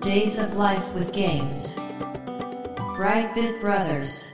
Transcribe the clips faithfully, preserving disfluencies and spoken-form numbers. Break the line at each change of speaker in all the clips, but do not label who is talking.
Days of Life with Games Brightbit Brothers。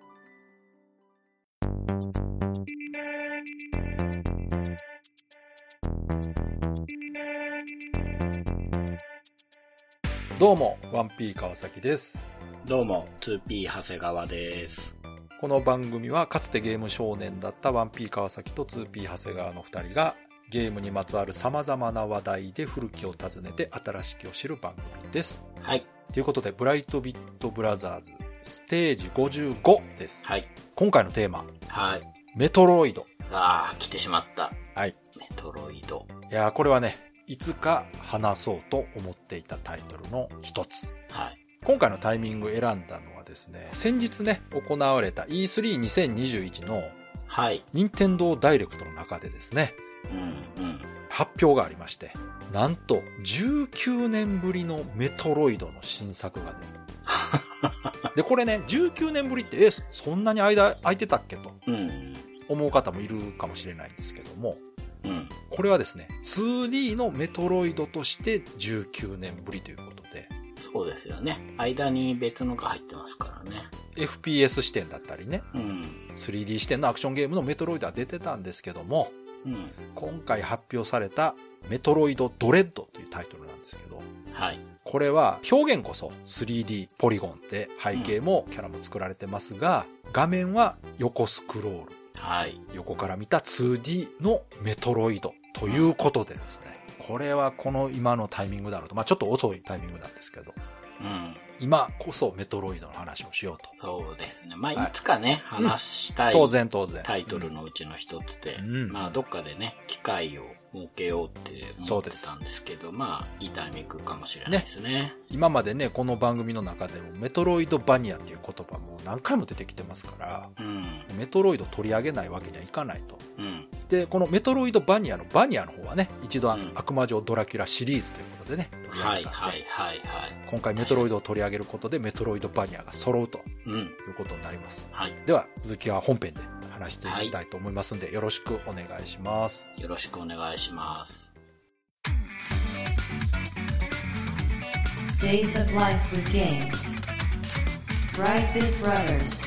どうも ワンピー 川崎です。
どうも ツーピー 長谷川です。
この番組はかつてゲーム少年だった ワンピー 川崎と ツーピー 長谷川のふたりがゲームにまつわる様々な話題で古きを訪ねて新しきを知る番組です。
はい。
ということで、ブライトビットブラザーズステージごじゅうごです。
はい。
今回のテーマ。
はい。
メトロイド。
ああ、来てしまった。
はい。
メトロイド。
いやー、これはね、いつか話そうと思っていたタイトルの一つ。
はい。
今回のタイミング選んだのはですね、先日ね、行われた イースリーにせんにじゅういち の
はい。
任天堂ダイレクトの中でですね、
うんうん。
発表がありまして、なんとじゅうきゅうねんぶりのメトロイドの新作が出る。で、これね、じゅうきゅうねんぶりって、え、そんなに間空いてたっけと思う方もいるかもしれないんですけども、
うん、
これはですね、ツーディー のメトロイドとしてじゅうきゅうねんぶりということで。
そうですよね。間に別のが入ってますからね。
エフピーエス 視点だったりね、
うん、
スリーディー 視点のアクションゲームのメトロイドは出てたんですけども、
うん、
今回発表されたメトロイドドレッドというタイトルなんですけど、
はい。
これは表現こそ スリーディー ポリゴンで背景もキャラも作られてますが、画面は横スクロール。
はい。
横から見た ツーディー のメトロイドということでですね、これはこの今のタイミングだろうと、まあちょっと遅いタイミングなんですけど、
うん、
今こそメトロイドの話をしようと。
そうですね。まあ、いつかね、はい、話したい、
うん、当然当然
タイトルのうちの一つで、
うん、
まあどっかでね、機会を設けようって思ってたんですけど、まあいいタイミングかもしれないですね。ね、
今までね、この番組の中でもメトロイドバニアっていう言葉も何回も出てきてますから、
うん、
メトロイド取り上げないわけにはいかないと。
うん、
で、このメトロイドバニアのバニアの方はね、一度、うん、悪魔城ドラキュラシリーズということでね、取り上げたんで、
はいはいはいはい。
今回メトロイドを取り上げることでメトロイドバニアが揃うということになります。
うん、はい。
では、続きは本編で話していきたいと思いますので、はい、よろしくお願いします。
よろしくお願いします。
Days of Life with Games Brightbit Brothers。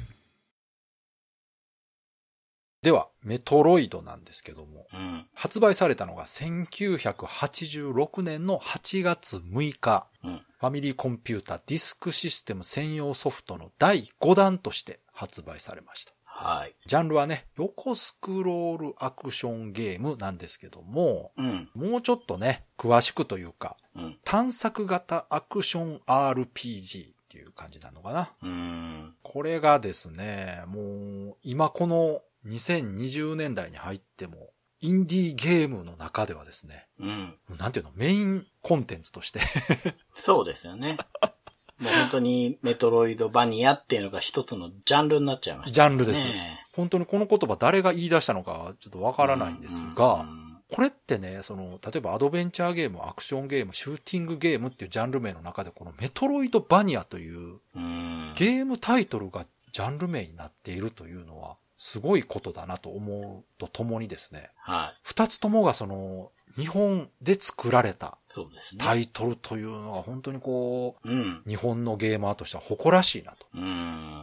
ではメトロイドなんですけども、
うん、
発売されたのがせんきゅうひゃくはちじゅうろくねんのはちがつむいか、うん、ファミリーコンピュータディスクシステム専用ソフトのだいごだんとして発売されました。
はい。
ジャンルはね、横スクロールアクションゲームなんですけども、
うん、
もうちょっとね、詳しくというか、
うん、
探索型アクション アールピージー っていう感じなのかな。
うーん、
これがですね、もう今このにせんにじゅうねんだいに入っても、インディーゲームの中ではですね、
うん、
なんていうの、メインコンテンツとして
そうですよね。もう本当にメトロイドバニアっていうのが一つのジャンルになっちゃいましたね。
ジャンルです。本当にこの言葉誰が言い出したのかちょっとわからないんですが、うんうん、これってね、その、例えばアドベンチャーゲーム、アクションゲーム、シューティングゲームっていうジャンル名の中でこのメトロイドバニアというゲームタイトルがジャンル名になっているというのはすごいことだなと思うとともにですね、
はい。
二つともがその、日本で作られたタイトルというのが本当にこう、
うん、
日本のゲーマーとしては誇らしいなと。
うん、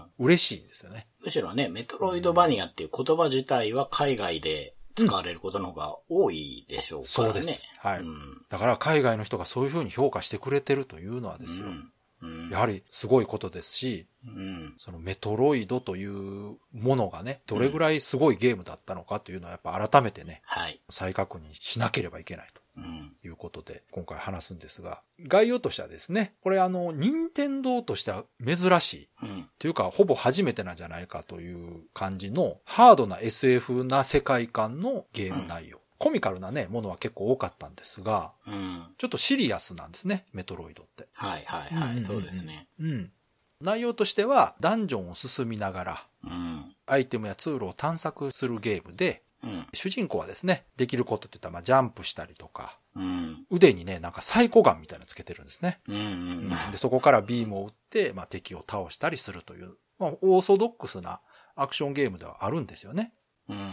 嬉しいんですよね。
むしろね、メトロイドバニアっていう言葉自体は海外で使われることの方が多いでしょうからね。
そうです。はい、
うん。
だから海外の人がそういうふうに評価してくれてるというのはですよ。うんうん、やはりすごいことですし、
うん、
そのメトロイドというものがね、どれぐらいすごいゲームだったのかというのはやっぱ改めてね、
はい、
再確認しなければいけないと。
うん、
いうことで今回話すんですが、概要としてはですね、これあの任天堂としては珍しい、うん、というかほぼ初めてなんじゃないかという感じのハードな エスエフ な世界観のゲーム内容、うん、コミカルなねものは結構多かったんですが、
うん、
ちょっとシリアスなんですね、メトロイドって。
はいはいはい、うんうんうん、そうですね。
うん。内容としてはダンジョンを進みながら、
うん、
アイテムやツールを探索するゲームで。
うん、
主人公はですね、できることって言ったら、まあ、ジャンプしたりとか、
うん、
腕にね、なんかサイコガンみたいなのつけてるんですね。
うんうんうん、
でそこからビームを撃って、まあ、敵を倒したりするという、まあ、オーソドックスなアクションゲームではあるんですよね。
うん、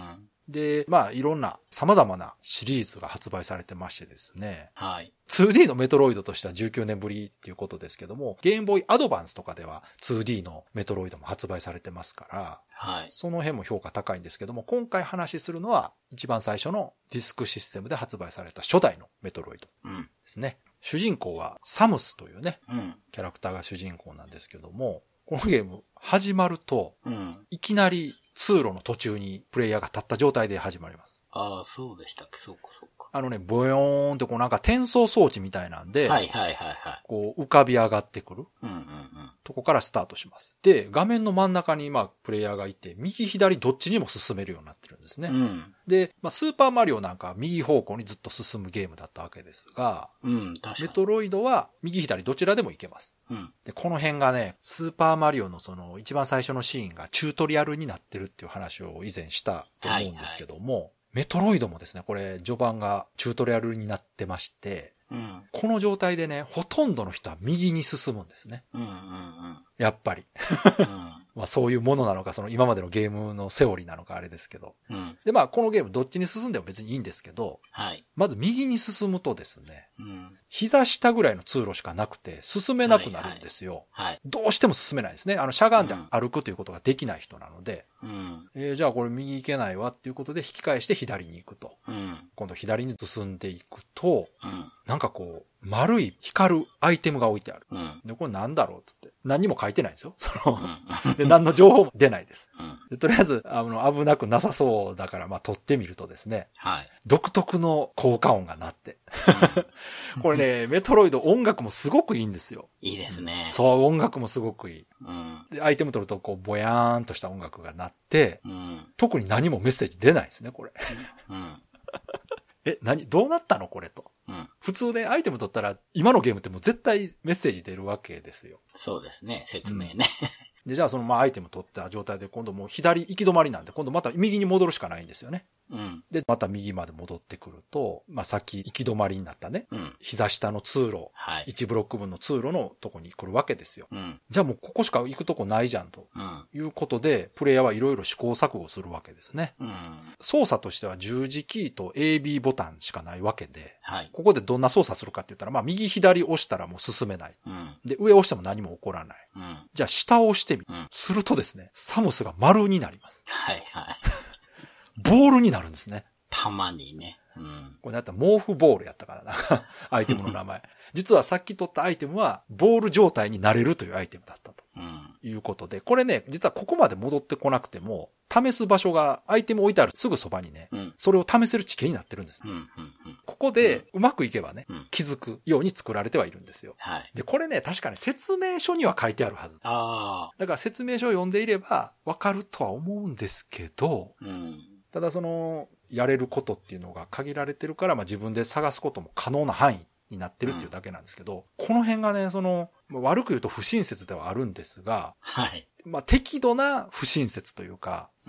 で、まあいろんな様々なシリーズが発売されてましてですね。
はい。
ツーディー のメトロイドとしてはじゅうきゅうねんぶりっていうことですけども、ゲームボーイアドバンスとかでは ツーディー のメトロイドも発売されてますから、
はい。
その辺も評価高いんですけども、今回話しするのは一番最初のディスクシステムで発売された初代のメトロイドですね。うん、主人公はサムスというね、うん、キャラクターが主人公なんですけども、このゲーム始まると、うん、いきなり通路の途中にプレイヤーが立った状態で始まります。
ああ、そうでしたっけ、そうかそうか。
あのね、ボヨーンってこうなんか転送装置みたいなんで、
はいはいはいはい。
こう浮かび上がってくる、うんうんうん、とこからスタートします。で、画面の真ん中にまあプレイヤーがいて、右左どっちにも進めるようになってるんですね。うん、で、まあ、スーパーマリオなんかは右方向にずっと進むゲームだったわけですが、うん、確かにメトロイドは右左どちらでも行けます。うん、で、この辺がね、スーパーマリオのその一番最初のシーンがチュートリアルになってるっていう話を以前したと思うんですけども、はいはい、メトロイドもですね、これ序盤がチュートリアルになってまして、うん、この状態でね、ほとんどの人は右に進むんですね。うんうんうん、やっぱり。うんまあそういうものなのか、その今までのゲームのセオリーなのかあれですけど。うん、でまあこのゲームどっちに進んでも別にいいんですけど、はい、まず右に進むとですね、うん、膝下ぐらいの通路しかなくて進めなくなるんですよ。はいはい、どうしても進めないですね。あのしゃがんで歩くということができない人なので、うんえー、じゃあこれ右行けないわっていうことで引き返して左に行くと。うん、今度左に進んでいくと、うん、なんかこう、丸い光るアイテムが置いてある。うん、で、これなんだろうって言って。何にも書いてないんですよ。その、うん、で、何の情報も出ないです。うん、でとりあえず、あの、危なくなさそうだから、まあ、撮ってみるとですね。はい。独特の効果音が鳴って。うん、これね、メトロイド音楽もすごくいいんですよ。
いいですね。
そう、音楽もすごくいい。うん、で、アイテム取ると、こう、ぼやーんとした音楽が鳴って、うん、特に何もメッセージ出ないですね、これ。うんえ、何どうなったのこれと。うん、普通でアイテム取ったら、今のゲームってもう絶対メッセージ出るわけですよ。
そうですね、説明ね。うん、
で、じゃあそのまあアイテム取った状態で今度もう左行き止まりなんで、今度また右に戻るしかないんですよね。うん、で、また右まで戻ってくると、まあ先行き止まりになったね。うん、膝下の通路、はい、いちブロック分の通路のとこに来るわけですよ。うん、じゃあもうここしか行くとこないじゃんと。うん、いうことで、プレイヤーはいろいろ試行錯誤するわけですね。うん、操作としては十字キーと エービー ボタンしかないわけで、はい、ここでどんな操作するかって言ったら、まあ右左押したらもう進めない。うん、で、上押しても何も起こらない。うん、じゃあ下を押してみる。うん、するとですね、サムスが丸になります。
はいはい。
ボールになるんですね。
たまにね。うん、
これだったら毛布ボールやったからな。アイテムの名前。実はさっき取ったアイテムは、ボール状態になれるというアイテムだったと。うん、いうことで、これね、実はここまで戻ってこなくても、試す場所が、アイテム置いてあるすぐそばにね、うん、それを試せる地形になってるんです。うんうんうん、ここで、うまくいけばね、うん、気づくように作られてはいるんですよ。はい、で、これね、確かに説明書には書いてあるはず。あだから説明書を読んでいれば、わかるとは思うんですけど、うん、ただその、やれることっていうのが限られてるから、まあ自分で探すことも可能な範囲になってるっていうだけなんですけど、うん、この辺がね、その、悪く言うと不親切ではあるんですが、はい。まあ適度な不親切というか、うん、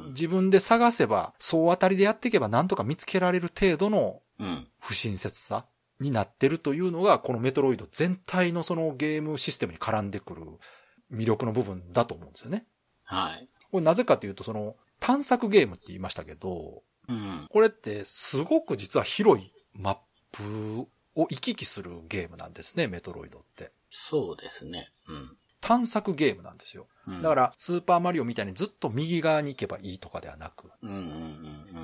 自分で探せば、総当たりでやっていけばなんとか見つけられる程度の不親切さになってるというのが、このメトロイド全体のそのゲームシステムに絡んでくる魅力の部分だと思うんですよね。はい。これなぜかというと、その探索ゲームって言いましたけど、うん、これってすごく実は広いマップを行き来するゲームなんですね、メトロイドって。
そうですね。うん。
探索ゲームなんですよ。うん、だから、スーパーマリオみたいにずっと右側に行けばいいとかではなく、うんうんうんうん、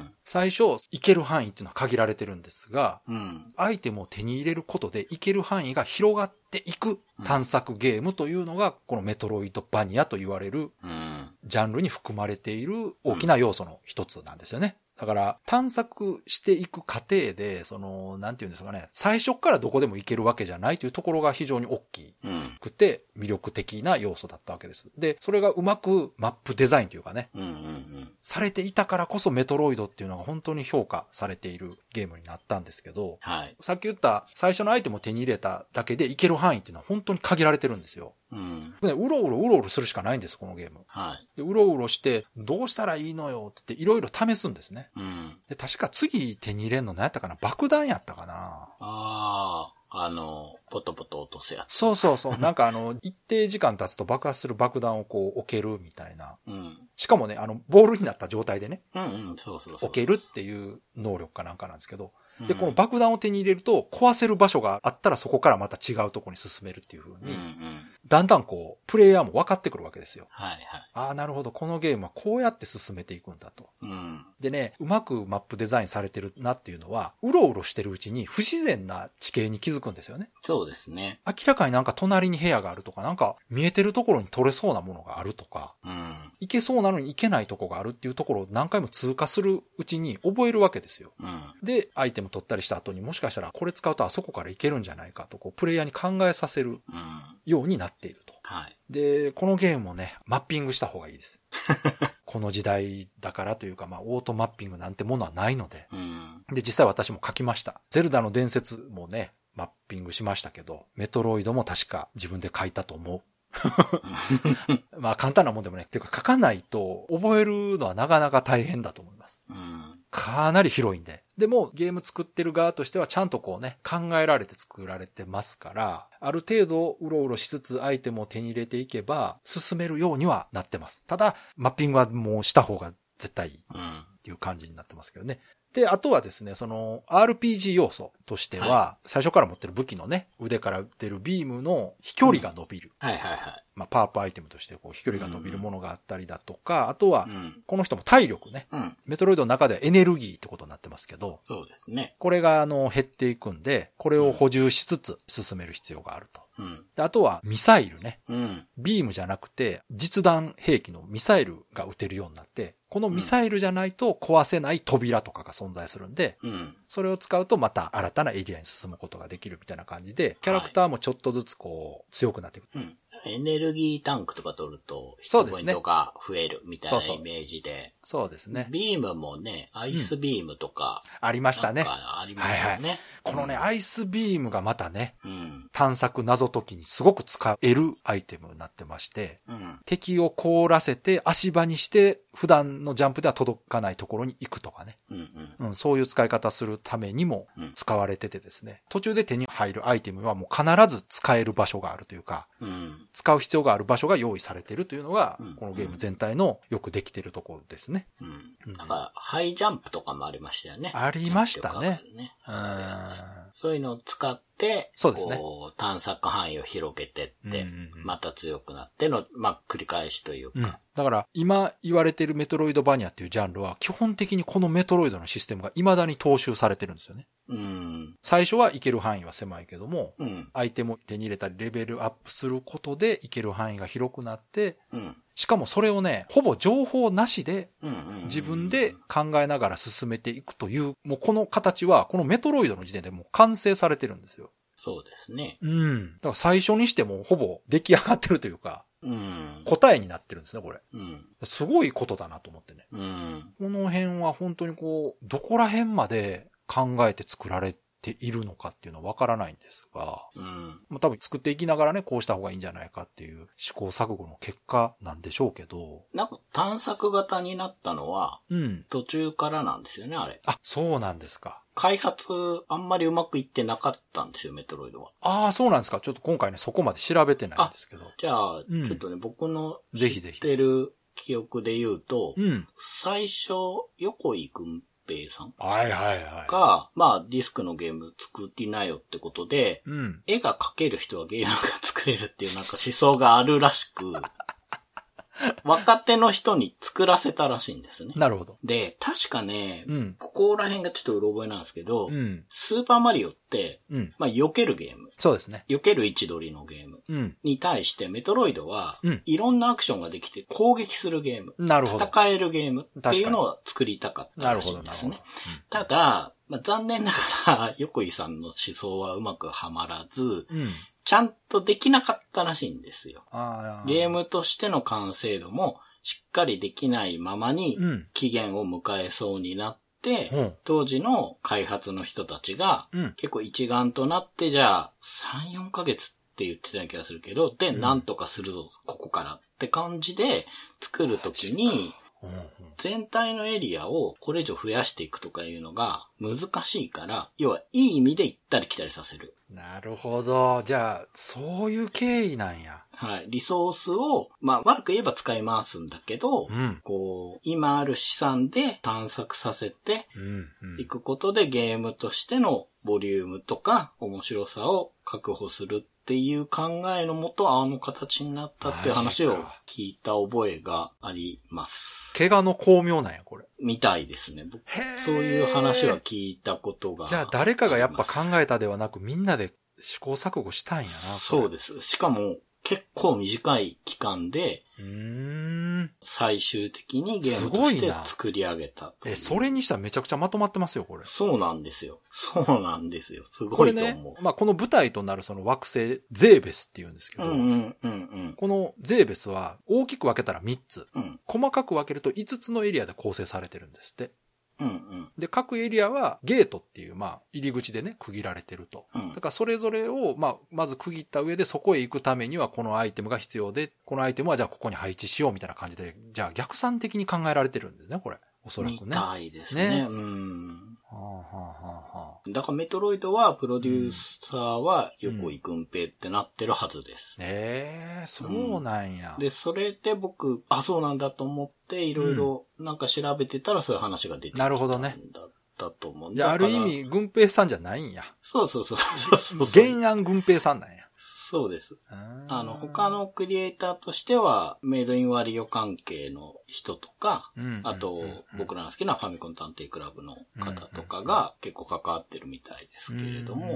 最初、行ける範囲っていうのは限られてるんですが、うん、アイテムを手に入れることで行ける範囲が広がっていく探索ゲームというのが、このメトロイドバニアと言われる、ジャンルに含まれている大きな要素の一つなんですよね。だから、探索していく過程で、その、なんていうんですかね、最初からどこでも行けるわけじゃないというところが非常に大きくて、魅力的な要素だったわけです。で、それがうまくマップデザインというかね、うんうんうん、されていたからこそメトロイドっていうのが本当に評価されているゲームになったんですけど、はい、さっき言った最初のアイテムを手に入れただけで行ける範囲っていうのは本当に限られてるんですよ。うん、でうろうろうろうろするしかないんです、このゲーム。はい、でうろうろして、どうしたらいいのよって言っていろいろ試すんですね。うん、で確か次手に入れるの何やったかな、爆弾やったかな。
ああ、 あの、ポトポト落とすやつ。
そうそうそう。なんかあの、一定時間経つと爆発する爆弾をこう置けるみたいな。
うん。
しかもね、あの、ボールになった状態でね。
うんうん、そうそうそう。
置けるっていう能力かなんかなんですけど。で、
うん、
この爆弾を手に入れると、壊せる場所があったらそこからまた違うところに進めるっていう風に、
うんうん、
だんだんこう、プレイヤーも分かってくるわけですよ。
はいはい。
ああ、なるほど。このゲームはこうやって進めていくんだと。
うん、
でね、うまくマップデザインされてるなっていうのは、うろうろしてるうちに不自然な地形に気づくんですよね。
そうですね。
明らかになんか隣に部屋があるとか、なんか見えてるところに取れそうなものがあるとか、
うん、
行けそうなのに行けないとこがあるっていうところを何回も通過するうちに覚えるわけですよ。
うん、
で、アイテム取ったりした後にもしかしたらこれ使うとあそこから行けるんじゃないかと、こう、プレイヤーに考えさせるようになっていると。
はい。
で、このゲームもね、マッピングした方がいいです。この時代だからというか、まあ、オートマッピングなんてものはないので。
うん、で、
実際私も書きました。ゼルダの伝説もね、マッピングしましたけど、メトロイドも確か自分で書いたと思う。まあ簡単なもんでもね、っていうか書かないと覚えるのはなかなか大変だと思います。
うん、
かなり広いんで。でもゲーム作ってる側としてはちゃんとこうね、考えられて作られてますから、ある程度うろうろしつつアイテムを手に入れていけば進めるようにはなってます。ただ、マッピングはもうした方が絶対いいっていう感じになってますけどね。で、あとはですね、その アールピージー 要素としては、はい、最初から持ってる武器のね、腕から出るビームの飛距離が伸びる。
うん、はいはいはい。
まあ、パワーアップアイテムとしてこう飛距離が伸びるものがあったりだとか、うん、あとは、この人も体力ね、うん。メトロイドの中ではエネルギーってことになってますけど、
そうですね。
これがあの減っていくんで、これを補充しつつ進める必要があると。うん、であとはミサイルね、うん。ビームじゃなくて実弾兵器のミサイルが撃てるようになって、このミサイルじゃないと壊せない扉とかが存在するんで、うん、それを使うとまた新たなエリアに進むことができるみたいな感じで、キャラクターもちょっとずつこう強くなっていく。
はい、うん。エネルギータンクとか取ると、ヒットポイントが増えるみたいなイメージで。
そうですね。
ビームもね、アイスビームとか、
うん、ありましたね。
ありますよね。はいはい、
このね、うん、アイスビームがまたね、うん、探索謎解きにすごく使えるアイテムになってまして、うん、敵を凍らせて足場にして普段のジャンプでは届かないところに行くとかね、うんうんうん、そういう使い方するためにも使われててですね、途中で手に入るアイテムはもう必ず使える場所があるというか、うん、使う必要がある場所が用意されているというのが、うん、このゲーム全体のよくできているところですね。
うんうん、なんかハイジャンプとかもありましたよね。
ありましたね。
ね、そういうのを使って、
そうですね。
こう探索範囲を広げてって、うんうんうん、また強くなっての、まあ、繰り返しというか、うん。
だから今言われているメトロイドバニアっていうジャンルは基本的にこのメトロイドのシステムが未だに踏襲されてるんですよね。うん、最初は行ける範囲は狭いけども、うん、アイテムを手に入れたりレベルアップすることで行ける範囲が広くなって、うん、しかもそれをね、ほぼ情報なしで自分で考えながら進めていくという、もうこの形はこのメトロイドの時点でもう完成されてるんですよ。
そうですね。
うん。だから最初にしてもほぼ出来上がってるというか、うん、答えになってるんですね、これ。うん、すごいことだなと思ってね。うん、この辺は本当にこう、どこら辺まで考えて作られているのかっていうのはわからないんですが、うん、まあ、多分作っていきながらね、こうした方がいいんじゃないかっていう試行錯誤の結果なんでしょうけど。
なんか探索型になったのは、うん、途中からなんですよね、あれ。
あ、そうなんですか。
開発あんまりうまくいってなかったんですよ、メトロイドは。
ああ、そうなんですか。ちょっと今回ね、そこまで調べてないんですけど。
じゃあ、うん、ちょっとね、僕の知ってる記憶で言うと、うん、最初、横井くん平さん
はいはいはい。
が、まあディスクのゲーム作りなよってことで、うん、絵が描ける人はゲームが作れるっていうなんか思想があるらしく、若手の人に作らせたらしいんですね。
なるほど。
で、確かね、うん、ここら辺がちょっとうろ覚えなんですけど、うん、スーパーマリオって、うん、まあ避けるゲーム。
そうですね。
避ける位置取りのゲーム。うん、に対してメトロイドは、うん、いろんなアクションができて攻撃するゲーム。
なるほど。
戦えるゲームっていうのを作りたかったらしいんですね。なるほど、なるほど。うん、ただ、まあ、残念ながら、横井さんの思想はうまくはまらず、うんちゃんとできなかったらしいんですよ。ゲームとしての完成度もしっかりできないままに期限を迎えそうになって、うん、当時の開発の人たちが結構一丸となってじゃあさん、よんかげつって言ってた気がするけど、で、なんとかするぞ、ここからって感じで作るときに、 うんうん、全体のエリアをこれ以上増やしていくとかいうのが難しいから、要はいい意味で行ったり来たりさせる。
なるほど。じゃあ、そういう経緯なんや。
はい。リソースを、まあ悪く言えば使い回すんだけど、
うん、
こう、今ある資産で探索させていくことでゲームとしてのボリュームとか面白さを確保するっていう考えのもと、あの形になったっていう話を聞いた覚えがあります。
怪我の巧妙なんや、これ。
みたいですね。僕そういう話は聞いたことがあります。
じゃあ誰かがやっぱ考えたではなくみんなで試行錯誤したんやな。
そうです。しかも結構短い期間で、
うーん
最終的にゲームとして作り上げた。
え、それにしたらめちゃくちゃまとまってますよ、これ。
そうなんですよ。そうなんですよ。すごいと思う。
これね、まあこの舞台となるその惑星、ゼーベスって言うんですけど、
うんうんうんうん、
このゼーベスは大きく分けたらみっつ、
うん、
細かく分けるといつつのエリアで構成されてるんですって。
うんうん、
で、各エリアはゲートっていう、まあ、入り口でね、区切られてると。
うん、
だからそれぞれを、まあ、まず区切った上でそこへ行くためにはこのアイテムが必要で、このアイテムはじゃあここに配置しようみたいな感じで、じゃあ逆算的に考えられてるんですね、これ。おそらくね。
みたいですね。ね、うん。
はあはあは
あ、だからメトロイドはプロデューサーは横井軍平ってなってるはずです。
うん、ええー、そうなんや、
うん。で、それで僕、あ、そうなんだと思っていろいろなんか調べてたらそういう話が出てきたんだ。
なるほどね。
だと思うんだ。
じゃあある意味、軍平さんじゃないんや。
そうそうそうそうそう。
原案軍平さんなんや。
そうです。あの、他のクリエイターとしては、メイドインワリオ関係の人とか、うん、あと、うん、僕らの好きなファミコン探偵クラブの方とかが結構関わってるみたいですけれども、うん。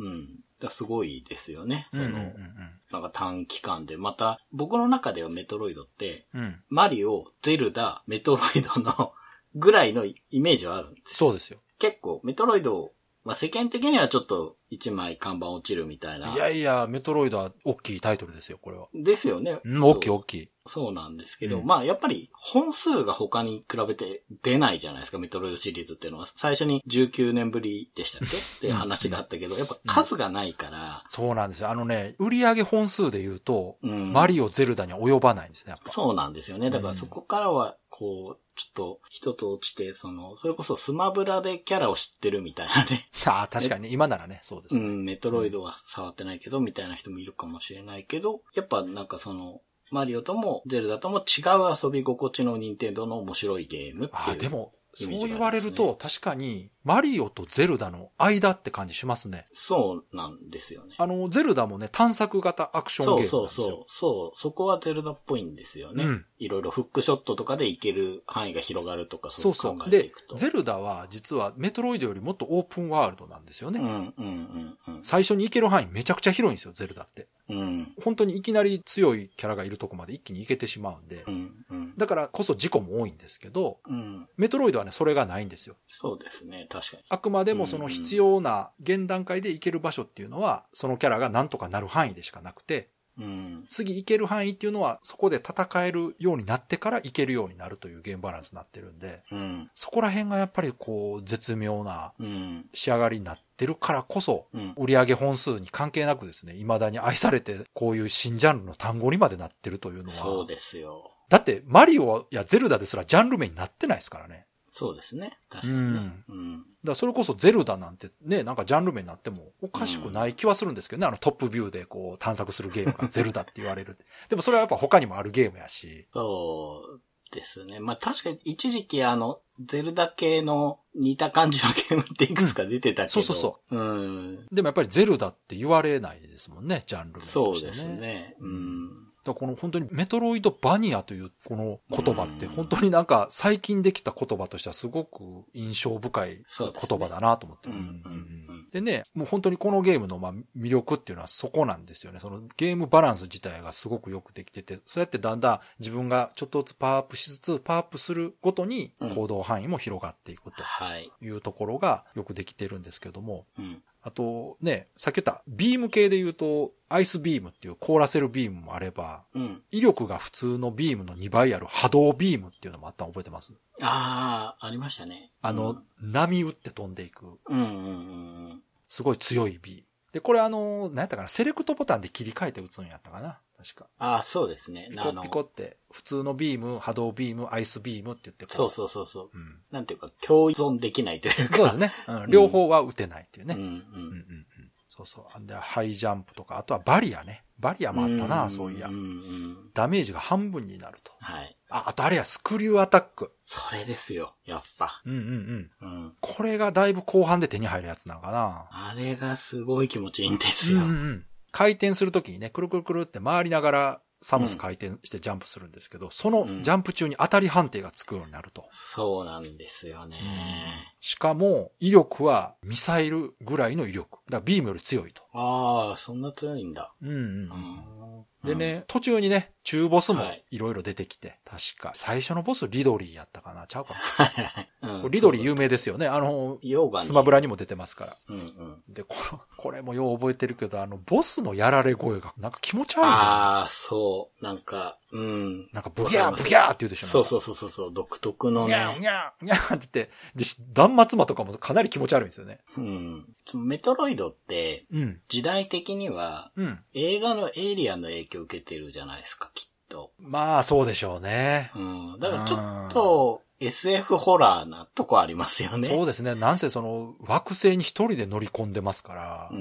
うん、だすごいですよね。その、うんうんうん、なんか短期間で。また、僕の中ではメトロイドって、うん、マリオ、ゼルダ、メトロイドのぐらいのイメージはあるんです。
そうですよ。
結構、メトロイド、まあ、世間的にはちょっと一枚看板落ちるみたいな。
いやいや、メトロイドは大きいタイトルですよ、これは。
ですよね。
うん、大きい大きい。
そうなんですけど、うん、まあやっぱり本数が他に比べて出ないじゃないですか、メトロイドシリーズっていうのは。最初にじゅうきゅうねんぶりでしたっけっていう話があったけど、やっぱ数がないから、
うん。そうなんですよ。あのね、売上本数で言うと、うん、マリオ、ゼルダには及ばないんですね、やっぱ。
そうなんですよね。だからそこからは、こう、ちょっと人と落ちて、その、それこそスマブラでキャラを知ってるみたいなね。
ああ、確かに、ね、今ならね、そうですね。
うん、メトロイドは触ってないけど、みたいな人もいるかもしれないけど、やっぱなんかその、マリオともゼルダとも違う遊び心地の任天堂の面白いゲームっていう。
ああ、でも、そう言われると確かにマリオとゼルダの間って感じしますね。
そうなんですよね。
あの、ゼルダもね、探索型アクションゲームなんですよ。
そうそうそう。そう。そこはゼルダっぽいんですよね。うん。いろいろフックショットとかでいける範囲が広がるとか、そう考えていくと。
そうそう。で、ゼルダは実はメトロイドよりもっとオープンワールドなんですよね。
うんうんうんうん。
最初に行ける範囲めちゃくちゃ広いんですよ、ゼルダって。
うん。
本当にいきなり強いキャラがいるとこまで一気に行けてしまうんで。
うんうん。
だからこそ事故も多いんですけど、
うん。
メトロイドはね、それがないんですよ。
そうですね、確かに。
あくまでもその必要な現段階で行ける場所っていうのは、そのキャラがなんとかなる範囲でしかなくて、
うん、
次行ける範囲っていうのはそこで戦えるようになってから行けるようになるというゲームバランスになってるんで、
うん、
そこら辺がやっぱりこう絶妙な仕上がりになってるからこそ、
うん、
売上本数に関係なくですね、未だに愛されてこういう新ジャンルの単語にまでなってるというのは。
そうですよ。
だってマリオやゼルダですらジャンル名になってないですからね。
そうですね。確かにね。うん。うん、
だからそれこそゼルダなんてね、なんかジャンル名になってもおかしくない気はするんですけどね、うん、あのトップビューでこう探索するゲームがゼルダって言われる。でもそれはやっぱ他にもあるゲームやし。
そうですね。まあ確かに一時期あの、ゼルダ系の似た感じのゲームっていくつか出てたけど。
うん、そうそうそう。
うん。
でもやっぱりゼルダって言われないですもんね、ジャンル名としてね。
そうですね。うん。
だこの本当にメトロイドバニアというこの言葉って本当になんか最近できた言葉としてはすごく印象深い言葉だなと思って。でね、もう本当にこのゲームのまあ魅力っていうのはそこなんですよね。そのゲームバランス自体がすごくよくできてて、そうやってだんだん自分がちょっとずつパワーアップしつつパワーアップするごとに行動範囲も広がっていくというところがよくできてるんですけども、
うん
あとね、さっき言ったビーム系で言うと、アイスビームっていう凍らせるビームもあれば、
うん、
威力が普通のビームのにばいある波動ビームっていうのもあったの覚えてます？
ああ、ありましたね。
あの、うん、波打って飛んでいく。
うんうんうん、
すごい強いビーム。で、これあの、何やったかな、セレクトボタンで切り替えて打つんやったかな。 確か。
ああ、そうですね。
ピコピコって、普通のビーム、波動ビーム、アイスビームって言ってこう。
そうそうそうそう。うん、なんていうか、共存できないというか。
そうですね。うん、両方は打てないっていうね。うんうんうんうん、そうそう。で、ハイジャンプとか、あとはバリアね。バリアもあったな、そういや。うんうん、ダメージが半分になると。はい。あ、あとあれや、スクリューアタック。
それですよ、やっぱ。うんうん
うん。うん、これがだいぶ後半で手に入るやつなのかな。
あれがすごい気持ちいいんですよ。うんうん、
回転するときにね、くるくるくるって回りながら、サムス回転してジャンプするんですけど、うん、そのジャンプ中に当たり判定がつくようになると。
そうなんですよね。
しかも、威力はミサイルぐらいの威力。だからビームより強いと。
ああ、そんな強いんだ。うんうん、
うん。でね、途中にね、中ボスもいろいろ出てきて、はい、確か、最初のボスリドリーやったかなちゃうかな、うん、リドリー有名ですよね。あの、スマブラにも出てますから。うんうん、でこの、これもよう覚えてるけど、あの、ボスのやられ声がなんか気持ち悪いじゃん。
ああ、そう。なんか、うん。
なんかブギャーブギャーって言うでしょ。
そうそうそうそう、独特のね。
ニャーニャーニャーって言って、で、断末魔とかもかなり気持ち悪いんですよね。
うん。メトロイドって、うん、時代的には、うん、映画のエイリアンの影響を受けてるじゃないですか、きっと。
まあ、そうでしょうね。
うん。だからちょっと、エスエフ ホラーなとこありますよね。
そうですね。なんせその惑星に一人で乗り込んでますから、うん、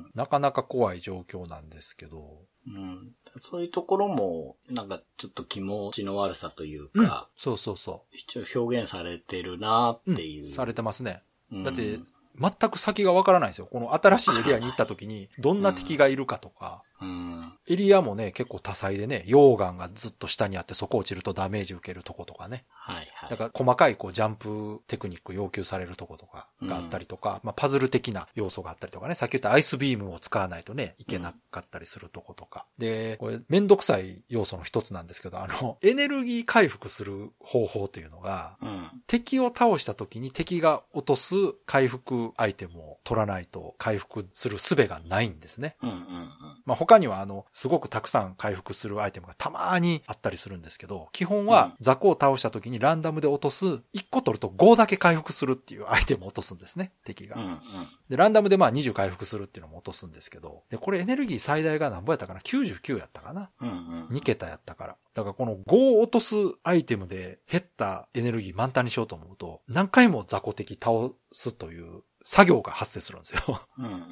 なかなか怖い状況なんですけど、
うん、そういうところもなんかちょっと気持ちの悪さというか、
うん、そうそうそう。
一応表現されてるなっていう、
うん。されてますね。だって、全く先がわからないんですよ。この新しいエリアに行った時に、どんな敵がいるかとか、うん、エリアもね、結構多彩でね、溶岩がずっと下にあってそこ落ちるとダメージ受けるとことかね。はいはい。だから細かいこうジャンプテクニック要求されるとことかがあったりとか、うん、まあパズル的な要素があったりとかね、さっき言ったアイスビームを使わないとね、いけなかったりするとことか。うん、で、これめんどくさい要素の一つなんですけど、あの、エネルギー回復する方法というのが、うん、敵を倒した時に敵が落とす回復アイテムを取らないと回復する術がないんですね。うんうんうん、まあ他にはあの、すごくたくさん回復するアイテムがたまーにあったりするんですけど、基本は雑魚を倒した時にランダムで落とす、いっこ取るとごだけ回復するっていうアイテムを落とすんですね、敵が。うんうん、で、ランダムでまあにじゅう回復するっていうのも落とすんですけど、で、これエネルギー最大が何ぼやったかな ?きゅうじゅうきゅう やったかな、うんうん、に桁やったから。だからこのごを落とすアイテムで減ったエネルギー満タンにしようと思うと、何回も雑魚敵倒すという作業が発生するんですよ。うんうんうん、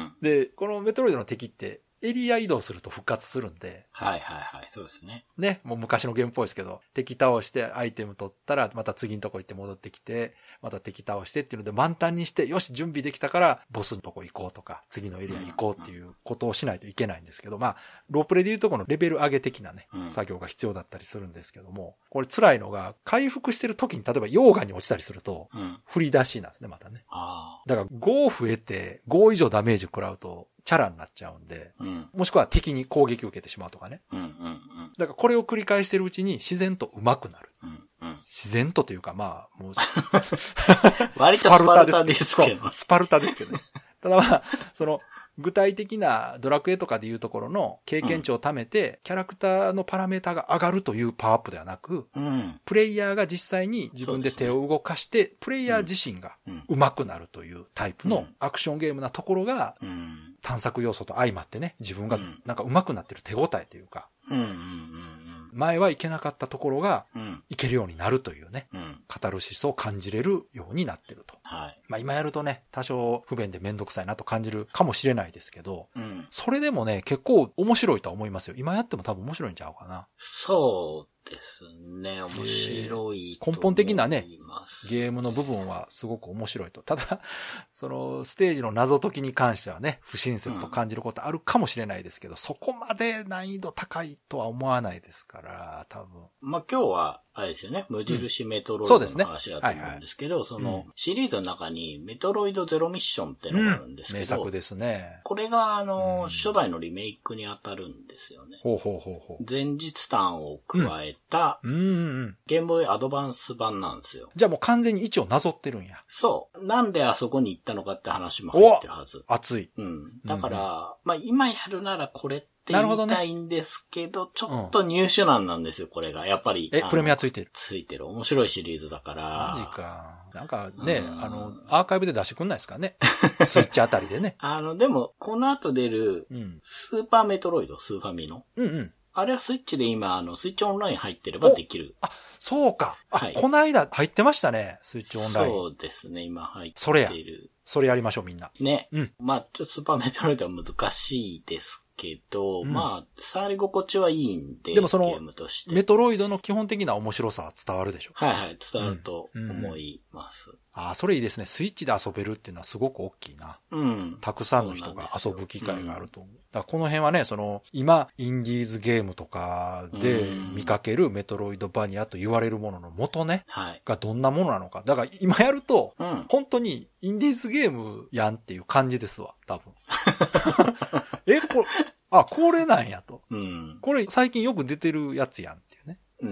で、このメトロイドの敵ってエリア移動すると復活するんで。
はいはいはい、そうですね。
ね、もう昔のゲームっぽいですけど、敵倒してアイテム取ったら、また次のとこ行って戻ってきて、また敵倒してっていうので満タンにして、よし、準備できたからボスのとこ行こうとか、次のエリア行こうっていうことをしないといけないんですけど、まあ、ロープレでいうとこのレベル上げ的なね、作業が必要だったりするんですけども、これ辛いのが、回復してる時に例えば溶岩に落ちたりすると、振り出しなんですね、またね。だからご増えてご以上ダメージ食らうと、チャラになっちゃうんで、うん、もしくは敵に攻撃を受けてしまうとかね。うんうんうん、だからこれを繰り返してるうちに自然と上手くなる。うんうん、自然とというかまあ、もう
割とスパルタですけど。
スパルタですけどね。ただまあ、その、具体的なドラクエとかでいうところの経験値を貯めて、キャラクターのパラメータが上がるというパワーアップではなく、うん、プレイヤーが実際に自分で手を動かして、プレイヤー自身が上手くなるというタイプのアクションゲームなところが、探索要素と相まってね、自分がなんか上手くなってる手応えというか、うんうんうんうん、前はいけなかったところが、いけるようになるというね、うん、カタルシスを感じれるようになってると。はい、まあ今やるとね、多少不便でめんどくさいなと感じるかもしれないですけど、うん、それでもね、結構面白いとは思いますよ。今やっても多分面白いんちゃうかな。
そうですね、面白いと思います。
根本的なね、ゲームの部分はすごく面白いと。ただ、そのステージの謎解きに関してはね、不親切と感じることあるかもしれないですけど、うん、そこまで難易度高いとは思わないですから、多分。
まあ今日は、あれですよね、無印メトロイドの話だと思うんですけど、そのシリーズの中にメトロイドゼロミッションっていうのがあるんですけど、うん、名作ですね。これがあの、うん、初代のリメイクに当たるんですよね。
ほうほうほうほう。
前日譚を加えた、うん、ゲームボーイアドバンス版なんですよ。
じゃあもう完全に位置をなぞってるんや。
そう。なんであそこに行ったのかって話も入ってるはず。
熱い。
うん。だから、うんうん、まあ今やるならこれって言いたいんですけど、どね、ちょっと入手難なんですよ、これが。やっぱり。
え、プレミアついてる？
ついてる。面白いシリーズだから。
マジか。 なんかね、あの、アーカイブで出してくんないですかね。スイッチあたりでね。
あの、でも、この後出る、スーパーメトロイド、スーファミの。うんうん。あれはスイッチで今、あの、スイッチオンライン入ってればできる。
あ、そうか。あ、はい、この間入ってましたね、スイッチオンライン。
そうですね、今入ってる。
それや。それやりましょう、みんな。
ね。うん。まあ、ちょっとスーパーメトロイドは難しいですけど、うん、まあ、触り心地はいいんで、
でもその、
ゲームとして。
メトロイドの基本的な面白さは伝わるでしょ。
はいはい、伝わると思います。うんうん、
ああ、それいいですね。スイッチで遊べるっていうのはすごく大きいな。うん。たくさんの人が遊ぶ機会があると思う。うん、だからこの辺はね、その、今、インディーズゲームとかで見かけるメトロイドバニアと言われるものの元ね、はい、がどんなものなのか。だから今やると、うん、本当にインディーズゲームやんっていう感じですわ、多分。え、これ、あ、これなんやと。うん、これ最近よく出てるやつやんっていうね。うん、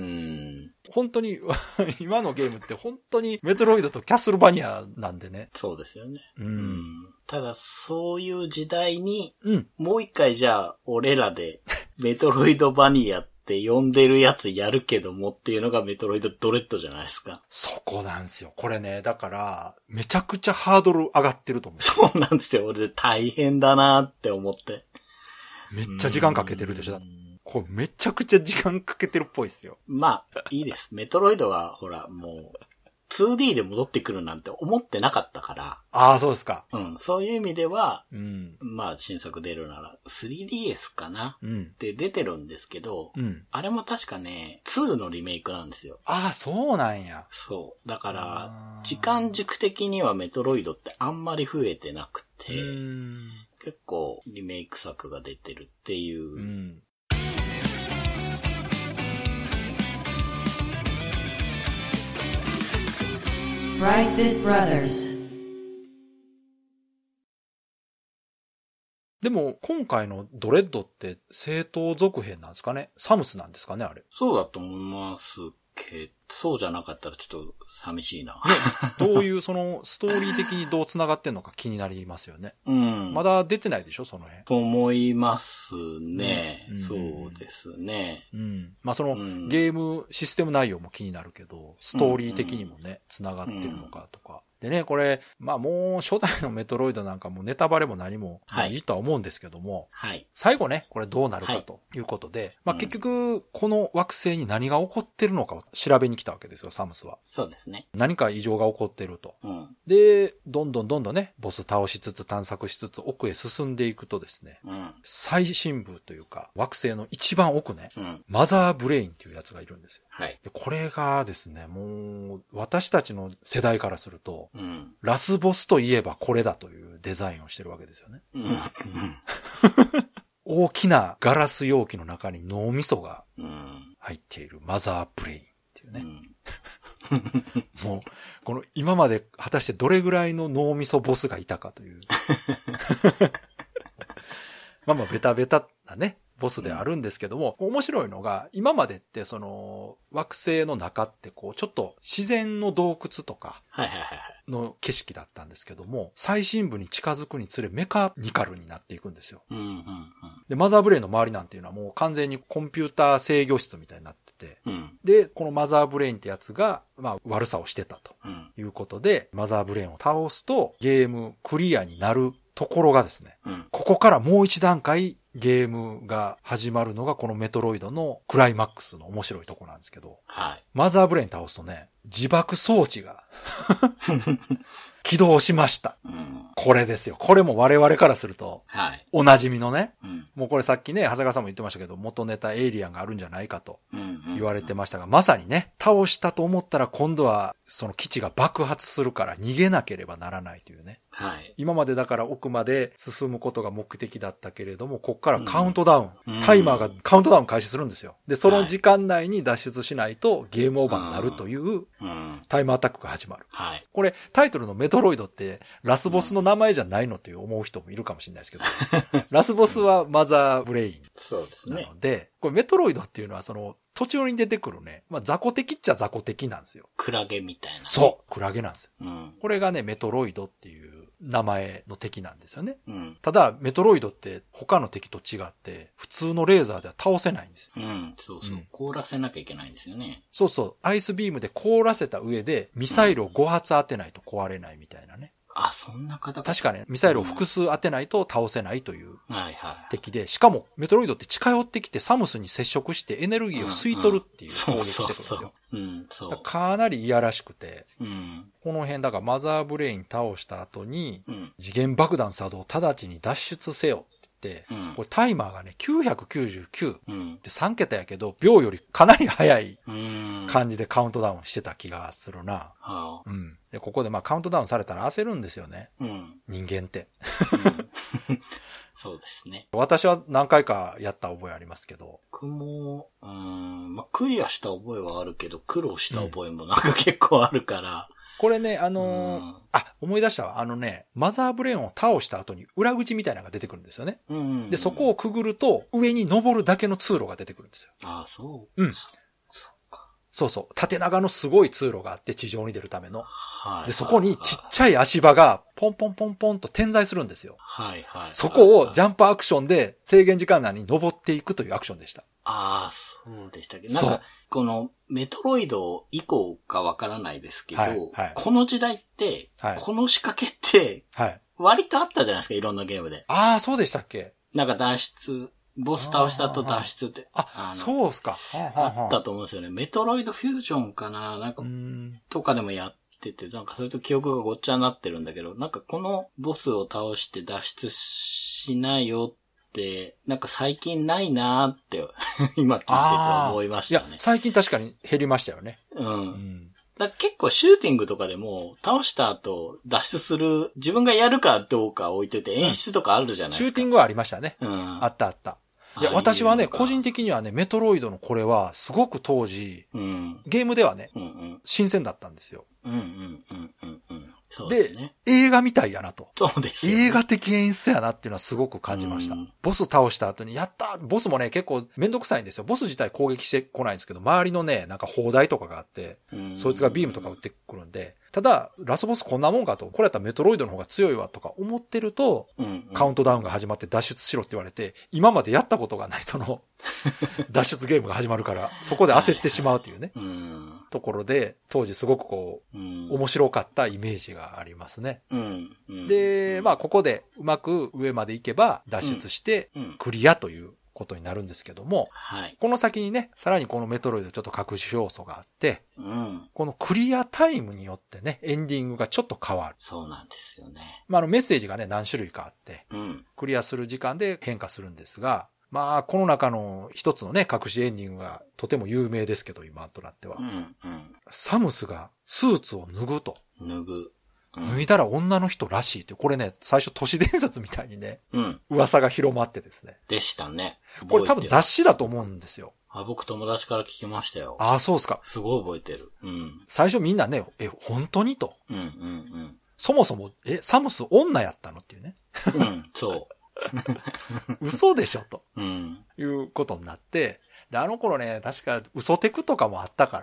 本当に、今のゲームって本当にメトロイドとキャッスルバニアなんでね。
そうですよね。うん、ただ、そういう時代に、うん、もう一回じゃあ、俺らでメトロイドバニアって呼んでるやつやるけどもっていうのがメトロイドドレッドじゃないですか。
そこなんですよ。これね、だから、めちゃくちゃハードル上がってると思う。
そうなんですよ。俺大変だなって思って。
めっちゃ時間かけてるでしょ。これめちゃくちゃ時間かけてるっぽいですよ。
まあ、いいです。メトロイドは、ほら、もう、ツーディー で戻ってくるなんて思ってなかったから。
ああ、そうですか。
うん。そういう意味では、うん、まあ、新作出るなら、スリーディーエス かな、うん、で出てるんですけど、うん、あれも確かね、ツーのリメイクなんですよ。
ああ、そうなんや。
そう。だから、時間軸的にはメトロイドってあんまり増えてなくて、結構リメイク作が出てるっていう。うん、
Brightbit Brothers。
でも、今回のドレッドって正当続編なんですかね？サムスなんですかね、あれ。
そうだと思いますけど、そうじゃなかったらちょっと寂しいな。ね、
どういうそのストーリー的にどう繋がってんのか気になりますよね。うん。まだ出てないでしょ、その辺。
と思いますね。うん、そうですね。
うん。まあその、うん、ゲームシステム内容も気になるけど、ストーリー的にもね、繋がってるのかとか。でね、これ、まあもう初代のメトロイドなんかもネタバレも何もいいとは思うんですけども、はい、最後ね、これどうなるかということで、はい、まあ結局、この惑星に何が起こってるのかを調べに来たわけですよ、サムスは。
そうですね。
何か異常が起こってると。うん、で、どんどんどんどんね、ボス倒しつつ探索しつつ奥へ進んでいくとですね、うん、最深部というか、惑星の一番奥ね、うん、マザーブレインっていうやつがいるんですよ。はい、でこれがですね、もう、私たちの世代からすると、うん、ラスボスといえばこれだというデザインをしてるわけですよね。うん、大きなガラス容器の中に脳みそが入っているマザーブレインっていうね。うん、もう、この今まで果たしてどれぐらいの脳みそボスがいたかという。まあまあベタベタなね。ボスであるんですけども、うん、面白いのが、今までってその、惑星の中ってこう、ちょっと自然の洞窟とか、の景色だったんですけども、最深部に近づくにつれメカニカルになっていくんですよ。うんうんうん、で、マザーブレインの周りなんていうのはもう完全にコンピューター制御室みたいになってて、うん、で、このマザーブレインってやつが、まあ悪さをしてたということで、うん、マザーブレインを倒すとゲームクリアになるところがですね、うん、ここからもう一段階ゲームが始まるのがこのメトロイドのクライマックスの面白いところなんですけど、はい、マザーブレイン倒すとね、自爆装置が起動しました、うん。これですよ。これも我々からすると、はい、おなじみのね、うん、もうこれさっきね、長谷川さんも言ってましたけど、元ネタエイリアンがあるんじゃないかと言われてましたが、まさにね、倒したと思ったら今度はその基地が爆発するから逃げなければならないというね。はい、今までだから奥まで進むことが目的だったけれども、こっからカウントダウン、うん、タイマーがカウントダウン開始するんですよ。で、その時間内に脱出しないとゲームオーバーになるというタイムアタックが始まる。はい、これタイトルのメトロイドってラスボスの名前じゃないのって思う人もいるかもしれないですけど、ラスボスはマザーブレインなので、これメトロイドっていうのはその途中に出てくるね、まあ雑魚的っちゃ雑魚的なんですよ。
クラゲみたいな、ね。
そう、クラゲなんですよ、うん。これがね、メトロイドっていう名前の敵なんですよね。
うん、
ただ、メトロイドって他の敵と違って、普通のレーザーでは倒せないんですよ。
うん、そうそう、うん。凍らせなきゃいけないんですよね。
そうそう。アイスビームで凍らせた上で、ミサイルをご発当てないと壊れないみたいなね。
あ、そんな方
確かね、ミサイルを複数当てないと倒せないという敵で、
うん、
しかもメトロイドって近寄ってきてサムスに接触してエネルギーを吸い取るっていう攻撃してくるんですよ。
うんうん、そう。
かなりいやらしくて、
うん、
この辺だからマザーブレイン倒した後に、
うん、
次元爆弾作動直ちに脱出せよ。うん、これタイマーがね、きゅうひゃくきゅうじゅうきゅう、うん、でさん桁やけど、秒よりかなり早い感じでカウントダウンしてた気がするな。うんうん、でここでまあカウントダウンされたら焦るんですよね。うん、人間って。
うん、そうですね。
私は何回かやった覚えありますけど。
僕も、うん、まあ、クリアした覚えはあるけど、苦労した覚えもなんか結構あるから。
これね、あのーうん、あ、思い出したわ。あのね、マザーブレーンを倒した後に裏口みたいなのが出てくるんですよね。うんうんうん、で、そこをくぐると上に登るだけの通路が出てくるんですよ。
ああ、そう。
うん。そうそう。縦長のすごい通路があって地上に出るための。はい。で、そこにちっちゃい足場がポンポンポンポンと点在するんですよ。
はいはい。
そこをジャンプアクションで制限時間内に登っていくというアクションでした。
ああ、そうでしたっけど。なんか、このメトロイド以降かわからないですけど、はいはい、この時代って、はい、この仕掛けって、割とあったじゃないですか、いろんなゲームで。
ああ、そうでしたっけ？
なんか脱出、ボス倒した後脱出って。
あ、あそうっすか。
あったと思うんですよね。メトロイドフュージョンかななんか、とかでもやってて、なんかそれと記憶がごっちゃになってるんだけど、なんかこのボスを倒して脱出しないよって、なんか最近ないなーって今聞いてて思いましたね。
いや、最近確かに減りましたよね。
うん。うん、だ結構シューティングとかでも倒した後脱出する、自分がやるかどうか置いといて演出とかあるじゃないですか。
シューティングはありましたね。うん。あったあった。いや、私はね、個人的にはね、メトロイドのこれは、すごく当時、うん、ゲームではね、うんうん、新鮮だったんですよ。うんうんうんうんうん。そうですね。で、映画みたいやなと。
そうですよね。
映画的演出やなっていうのはすごく感じました。うん、ボス倒した後に、やったボスもね、結構めんどくさいんですよ。ボス自体攻撃してこないんですけど、周りのね、なんか砲台とかがあって、そいつがビームとか撃ってくるんで、ただ、ラスボスこんなもんかと、これやったらメトロイドの方が強いわとか思ってると、うんうん、カウントダウンが始まって脱出しろって言われて、今までやったことがないその、脱出ゲームが始まるから、そこで焦ってしまうというね、はいはい、うんところで、当時すごくこう、うん、面白かったイメージがありますね。うんうん、で、まあここでうまく上まで行けば脱出してクリアということになるんですけども、はい、この先にね、さらにこのメトロイドちょっと隠し要素があって、うん、このクリアタイムによってね、エンディングがちょっと変わる。
そうなんですよね。
まあ、あのメッセージがね、何種類かあって、うん、クリアする時間で変化するんですが、まあ、この中の一つのね、隠しエンディングがとても有名ですけど、今となっては。うんうん、サムスがスーツを脱ぐと。
脱ぐ。
脱いだら女の人らしいって、これね、最初都市伝説みたいにね、うん、噂が広まってですね。
でしたね。
これ多分雑誌だと思うんですよ。
あ、僕友達から聞きましたよ。
ああ、そうですか。
すごい覚えてる。うん。
最初みんなね、え、本当にと。うんうんうん。そもそも、え、サムス女やったのっていうね。
うん、そう。
嘘でしょと。うん。いうことになって、で、あの頃ね、確か嘘テクとかもあったから、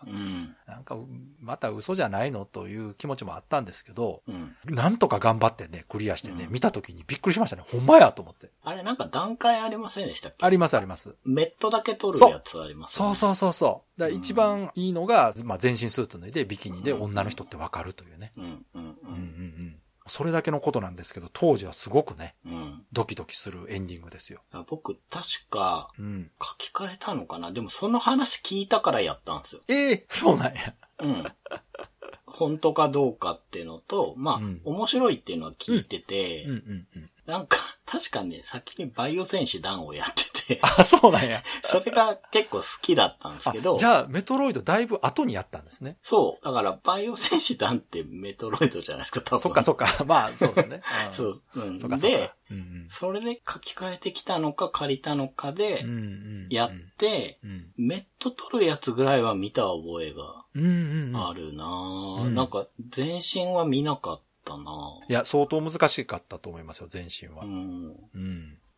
うん、なんか、また嘘じゃないのという気持ちもあったんですけど、うん、なんとか頑張ってね、クリアしてね、うん、見た時にびっくりしましたね。ほんまやと思って。
あれなんか段階ありませんでしたっけ？
ありますあります。
メットだけ取るやつありますね。
そうそうそうそう。だから一番いいのが、まあ、全身スーツ脱いでビキニで女の人ってわかるというね。うんうんうん。うんうんうんそれだけのことなんですけど、当時はすごくね、うん、ドキドキするエンディングですよ。
僕、確か、書き換えたのかな、うん、でもその話聞いたからやったんですよ。
ええー、そうなんや。
うん。本当かどうかっていうのと、まあ、うん、面白いっていうのは聞いてて、うんうんうんうん、なんか、確かね、先にバイオ戦士ダンをやってて。
あ、そうなんや。
それが結構好きだったんですけど。
じゃあ、メトロイドだいぶ後にやったんですね。
そう。だから、バイオ戦士ダンってメトロイドじゃないですか、多分。
そっかそっか。まあ、そうだね。
そう。うん。そっかそっかで、うんうん、それで書き換えてきたのか借りたのかで、やって、うんうんうん、メット取るやつぐらいは見た覚えがあるなぁ、うんうん、なんか、全身は見なかった。
いや、相当難しかったと思いますよ、全身は。うん。うん。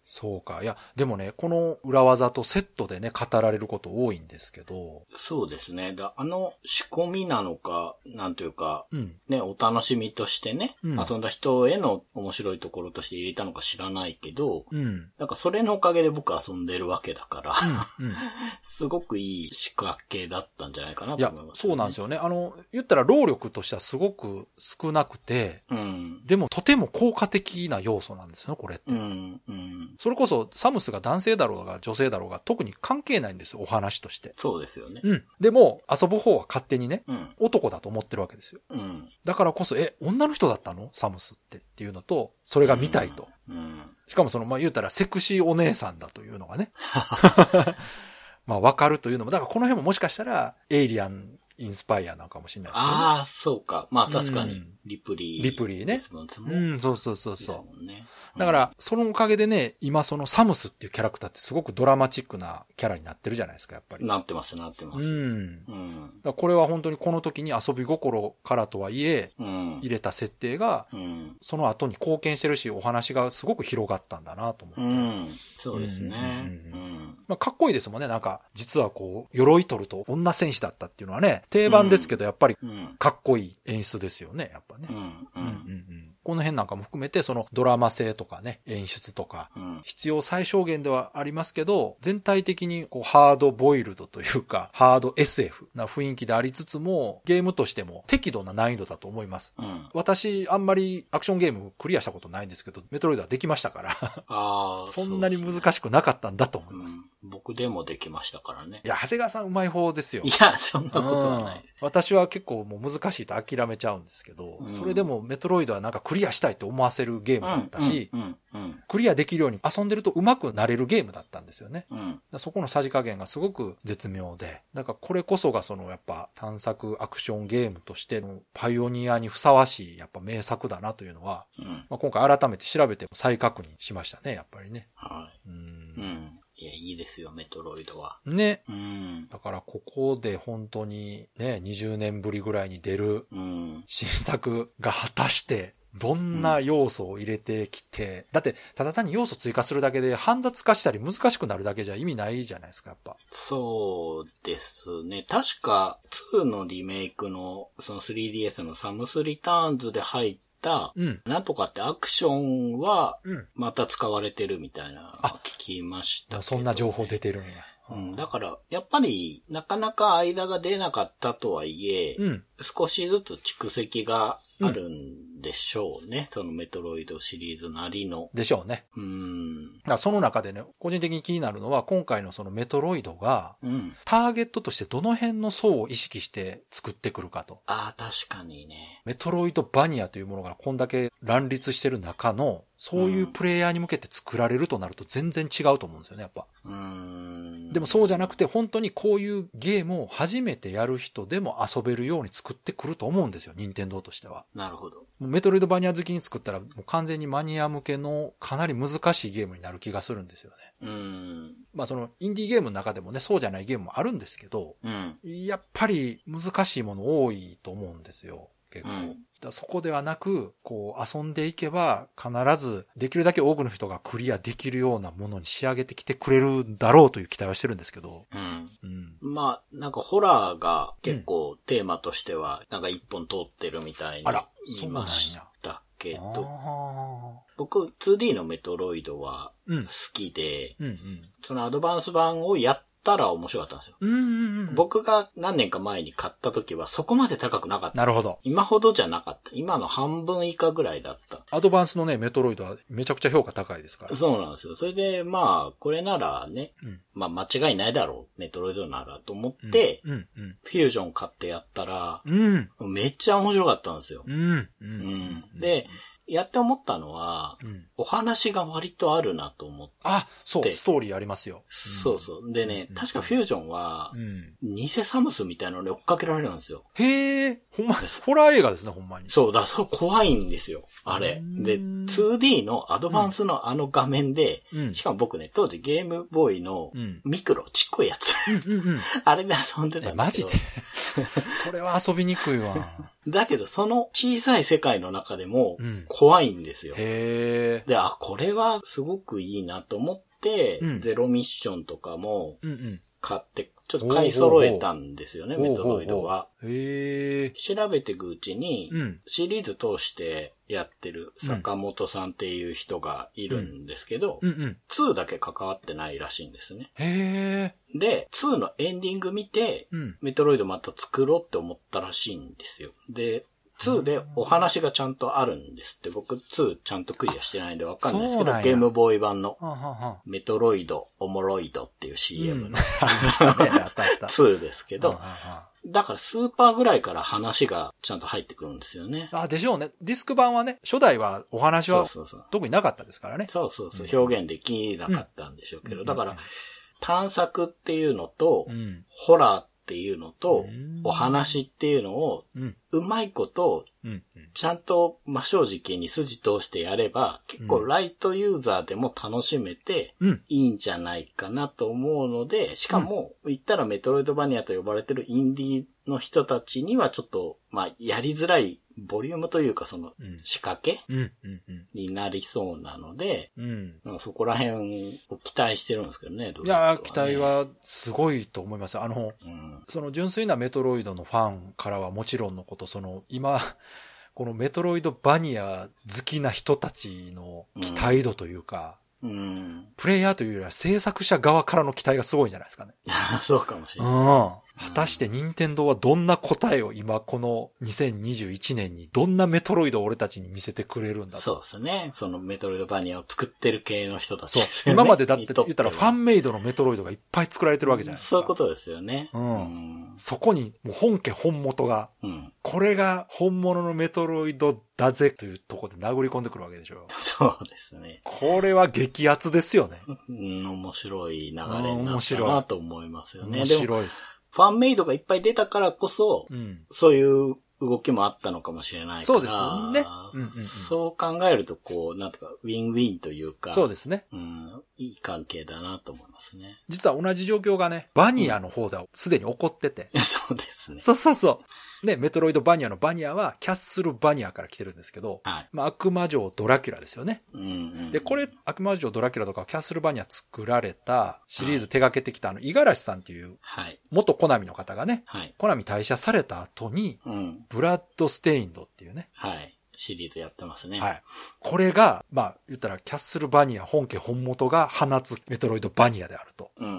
そうか。いや、でもね、この裏技とセットでね、語られること多いんですけど。
そうですね。だあの仕込みなのか、なんというか、
うん、
ね、お楽しみとしてね、うん、遊んだ人への面白いところとして入れたのか知らないけど、うん、なんかそれのおかげで僕遊んでるわけだから、うんうん、すごくいい仕掛けだったんじゃないかなと思います、ね。
いや、そうなんですよね。あの、言ったら労力としてはすごく少なくて、うん、でもとても効果的な要素なんですよ、これって。うんうん、それこそサムスが男性だろうが女性だろうが特に関係ないんですよ、お話として。
そうですよね。
うん。でも、遊ぶ方は勝手にね、うん、男だと思ってるわけですよ。うん、だからこそ、え、女の人だったのサムスってっていうのと、それが見たいと。うんうん、しかもその、まあ、言うたらセクシーお姉さんだというのがね。まあ、わかるというのも、だからこの辺ももしかしたら、エイリアン、インスパイアなのかもしれないですね。
ああ、そうか。まあ確かに、リプリー、
うん。リプリーね。うん、そうそうそうそう。
ね、
うん、だから、そのおかげでね、今そのサムスっていうキャラクターってすごくドラマチックなキャラになってるじゃないですか、やっぱり。
なってます、なってます。うん。うん、
だからこれは本当にこの時に遊び心からとはいえ、うん、入れた設定が、うん、その後に貢献してるし、お話がすごく広がったんだなと思って。うん、
そうですね。
うん、まあ、かっこいいですもんね。なんか、実はこう、鎧取ると女戦士だったっていうのはね、定番ですけど、やっぱり、かっこいい演出ですよね、やっぱね。うんうんうんうん、この辺なんかも含めて、そのドラマ性とかね、演出とか、うん、必要最小限ではありますけど、全体的にこうハードボイルドというか、ハード エスエフ な雰囲気でありつつも、ゲームとしても適度な難易度だと思います。うん、私、あんまりアクションゲームクリアしたことないんですけど、メトロイドはできましたから。あそんなに難しくなかったんだと思います。
うん、僕でもできましたからね。
いや、長谷川さんうまい方ですよ。
いや、そんなことはない。
私は結構もう難しいと諦めちゃうんですけど、うん、それでもメトロイドはなんかクリアしたいと思わせるゲームだったし、うんうんうんうん、クリアできるように遊んでると上手くなれるゲームだったんですよね。うん、そこのさじ加減がすごく絶妙で、だからこれこそがそのやっぱ探索アクションゲームとしてのパイオニアにふさわしいやっぱ名作だなというのは、うんまあ、今回改めて調べて再確認しましたね、やっぱりね。はい。うん
うんいや、いいですよ、メトロイドは。
ね。うん。だからここで本当にね、にじゅうねんぶりぐらいに出る新作が果たしてどんな要素を入れてきて、うん、だってただ単に要素追加するだけで煩雑化したり難しくなるだけじゃ意味ないじゃないですか、やっぱ。
そうですね。確かツーのリメイクのその スリーディーエス のサムスリターンズで入ってうん、なんとかってアクションはまた使われてるみたいな聞きましたけど、ね、
そんな情報出てるんや、
うん、だからやっぱりなかなか間が出なかったとはいえ、うん、少しずつ蓄積があるんでしょうね、うん、そのメトロイドシリーズなりの
でしょうね。うん。だからその中でね、個人的に気になるのは今回のそのメトロイドが、うん、ターゲットとしてどの辺の層を意識して作ってくるかと。
ああ、確かにね。
メトロイドバニアというものがこんだけ乱立してる中のそういうプレイヤーに向けて作られるとなると全然違うと思うんですよね、やっぱ。うーん。でもそうじゃなくて本当にこういうゲームを初めてやる人でも遊べるように作ってくると思うんですよ、任天堂としては。
なるほど。
メトロイドバニア好きに作ったらもう完全にマニア向けのかなり難しいゲームになる気がするんですよね。うーん。まあそのインディーゲームの中でもね、そうじゃないゲームもあるんですけど、うん、やっぱり難しいもの多いと思うんですよ、結構。うんだそこではなく、こう遊んでいけば必ずできるだけ多くの人がクリアできるようなものに仕上げてきてくれるんだろうという期待はしてるんですけど。うん
うん、まあ、なんかホラーが結構テーマとしてはなんか一本通ってるみたいに見ましたけど、僕 ツーディー のメトロイドは好きで、うんうんうん、そのアドバンス版をやったら面白かったんですよ、うんうんうん。僕が何年か前に買った時はそこまで高くなかった。
なるほど。
今ほどじゃなかった。今の半分以下ぐらいだった。
アドバンスのね、メトロイドはめちゃくちゃ評価高いですから。
そうなんですよ。それでまあ、これならね、うん、まあ間違いないだろう。メトロイドならと思って、うんうんうん、フュージョン買ってやったら、うん、めっちゃ面白かったんですよ。うんうんうんうん、で、やって思ったのは、うん、お話が割とあるなと思って。
あ、そう、ストーリーありますよ。
そうそう。でね、うん、確かフュージョンは、うん、偽サムスみたいなのに追っかけられるんですよ。
へー。 ほんま、ホラー映画ですね、ほんまに。
そう、だ、そう怖いんですよ、あれ。で、ツーディー のアドバンスのあの画面で、うん、しかも僕ね、当時ゲームボーイのミクロ、ちっこいやつ。うんうんうん、あれで遊んでたんだけど。
マジでそれは遊びにくいわ。
だけど、その小さい世界の中でも、怖いんですよ。
うん、へー。
で、あ、これはすごくいいなと思って、うん、ゼロミッションとかも、買って、ちょっと買い揃えたんですよね、メトロイドは。
へー。
調べていくうちに、うん、シリーズ通してやってる坂本さんっていう人がいるんですけど、うんうんうん、ツーだけ関わってないらしいんですね。
へー。
で、ツーのエンディング見て、うん、メトロイドまた作ろうって思ったらしいんですよ。で、ツーでお話がちゃんとあるんですって。僕ツーちゃんとクリアしてないんでわかんないですけど、ゲームボーイ版のメトロイド、オモロイドっていう シーエム の、うん、ツーですけど、だからスーパーぐらいから話がちゃんと入ってくるんですよね。
あ、でしょうね。ディスク版はね、初代はお話は特になかったですからね。
そうそうそう。表現できなかったんでしょうけど、うん、だから探索っていうのと、うん、ホラーっていうのと、お話っていうのを、うまいこと、ちゃんと真正直に筋通してやれば、結構ライトユーザーでも楽しめて、いいんじゃないかなと思うので、しかも、言ったらメトロイドバニアと呼ばれてるインディーの人たちにはちょっと、まあ、やりづらい、ボリュームというかその仕掛け、うんうんうんうん、になりそうなので、うん、そこら辺を期待してるんですけどね。
どういうことはね、いや、期待はすごいと思います。あの、うん、その純粋なメトロイドのファンからはもちろんのこと、その今、このメトロイドバニア好きな人たちの期待度というか、うん、プレイヤーというよりは制作者側からの期待がすごいんじゃないですかね。
そうかもしれない。
うん果たして任天堂はどんな答えを今このにせんにじゅういちねんにどんなメトロイドを俺たちに見せてくれるんだと。
そうですね。そのメトロイドバニアを作ってる系の人たちです
よね。そう。今までだって言ったらファンメイドのメトロイドがいっぱい作られてるわけじゃないですか。
そういうことですよね。
うん。うん、そこにもう本家本元が、うん、これが本物のメトロイドだぜというところで殴り込んでくるわけでしょ。
そうですね。
これは激アツですよね。
うん、面白い流れになったなと思いますよね。
面白いです。
ファンメイドがいっぱい出たからこそ、うん、そういう動きもあったのかもしれないから。
そうですね。
うんうんうん、そう考えると、こう、なんとか、ウィンウィンというか。
そうですね。
うん。いい関係だなと思いますね。
実は同じ状況がね、バニアの方ではすでに起こってて、
うん。そうですね。
そうそうそう。ね、メトロイドバニアのバニアはキャッスルバニアから来てるんですけど、はい、まあ悪魔城ドラキュラですよね。うんうん、で、これ、悪魔城ドラキュラとかキャッスルバニア作られたシリーズ手掛けてきたあの、五十嵐さんっていう、元コナミの方がね、はい、コナミ退社された後に、うん、ブラッドステインドっていうね、
はい。シリーズやってますね。
はい。これが、まあ、言ったら、キャッスルバニア本家本元が放つメトロイドバニアであると。うんうんうん。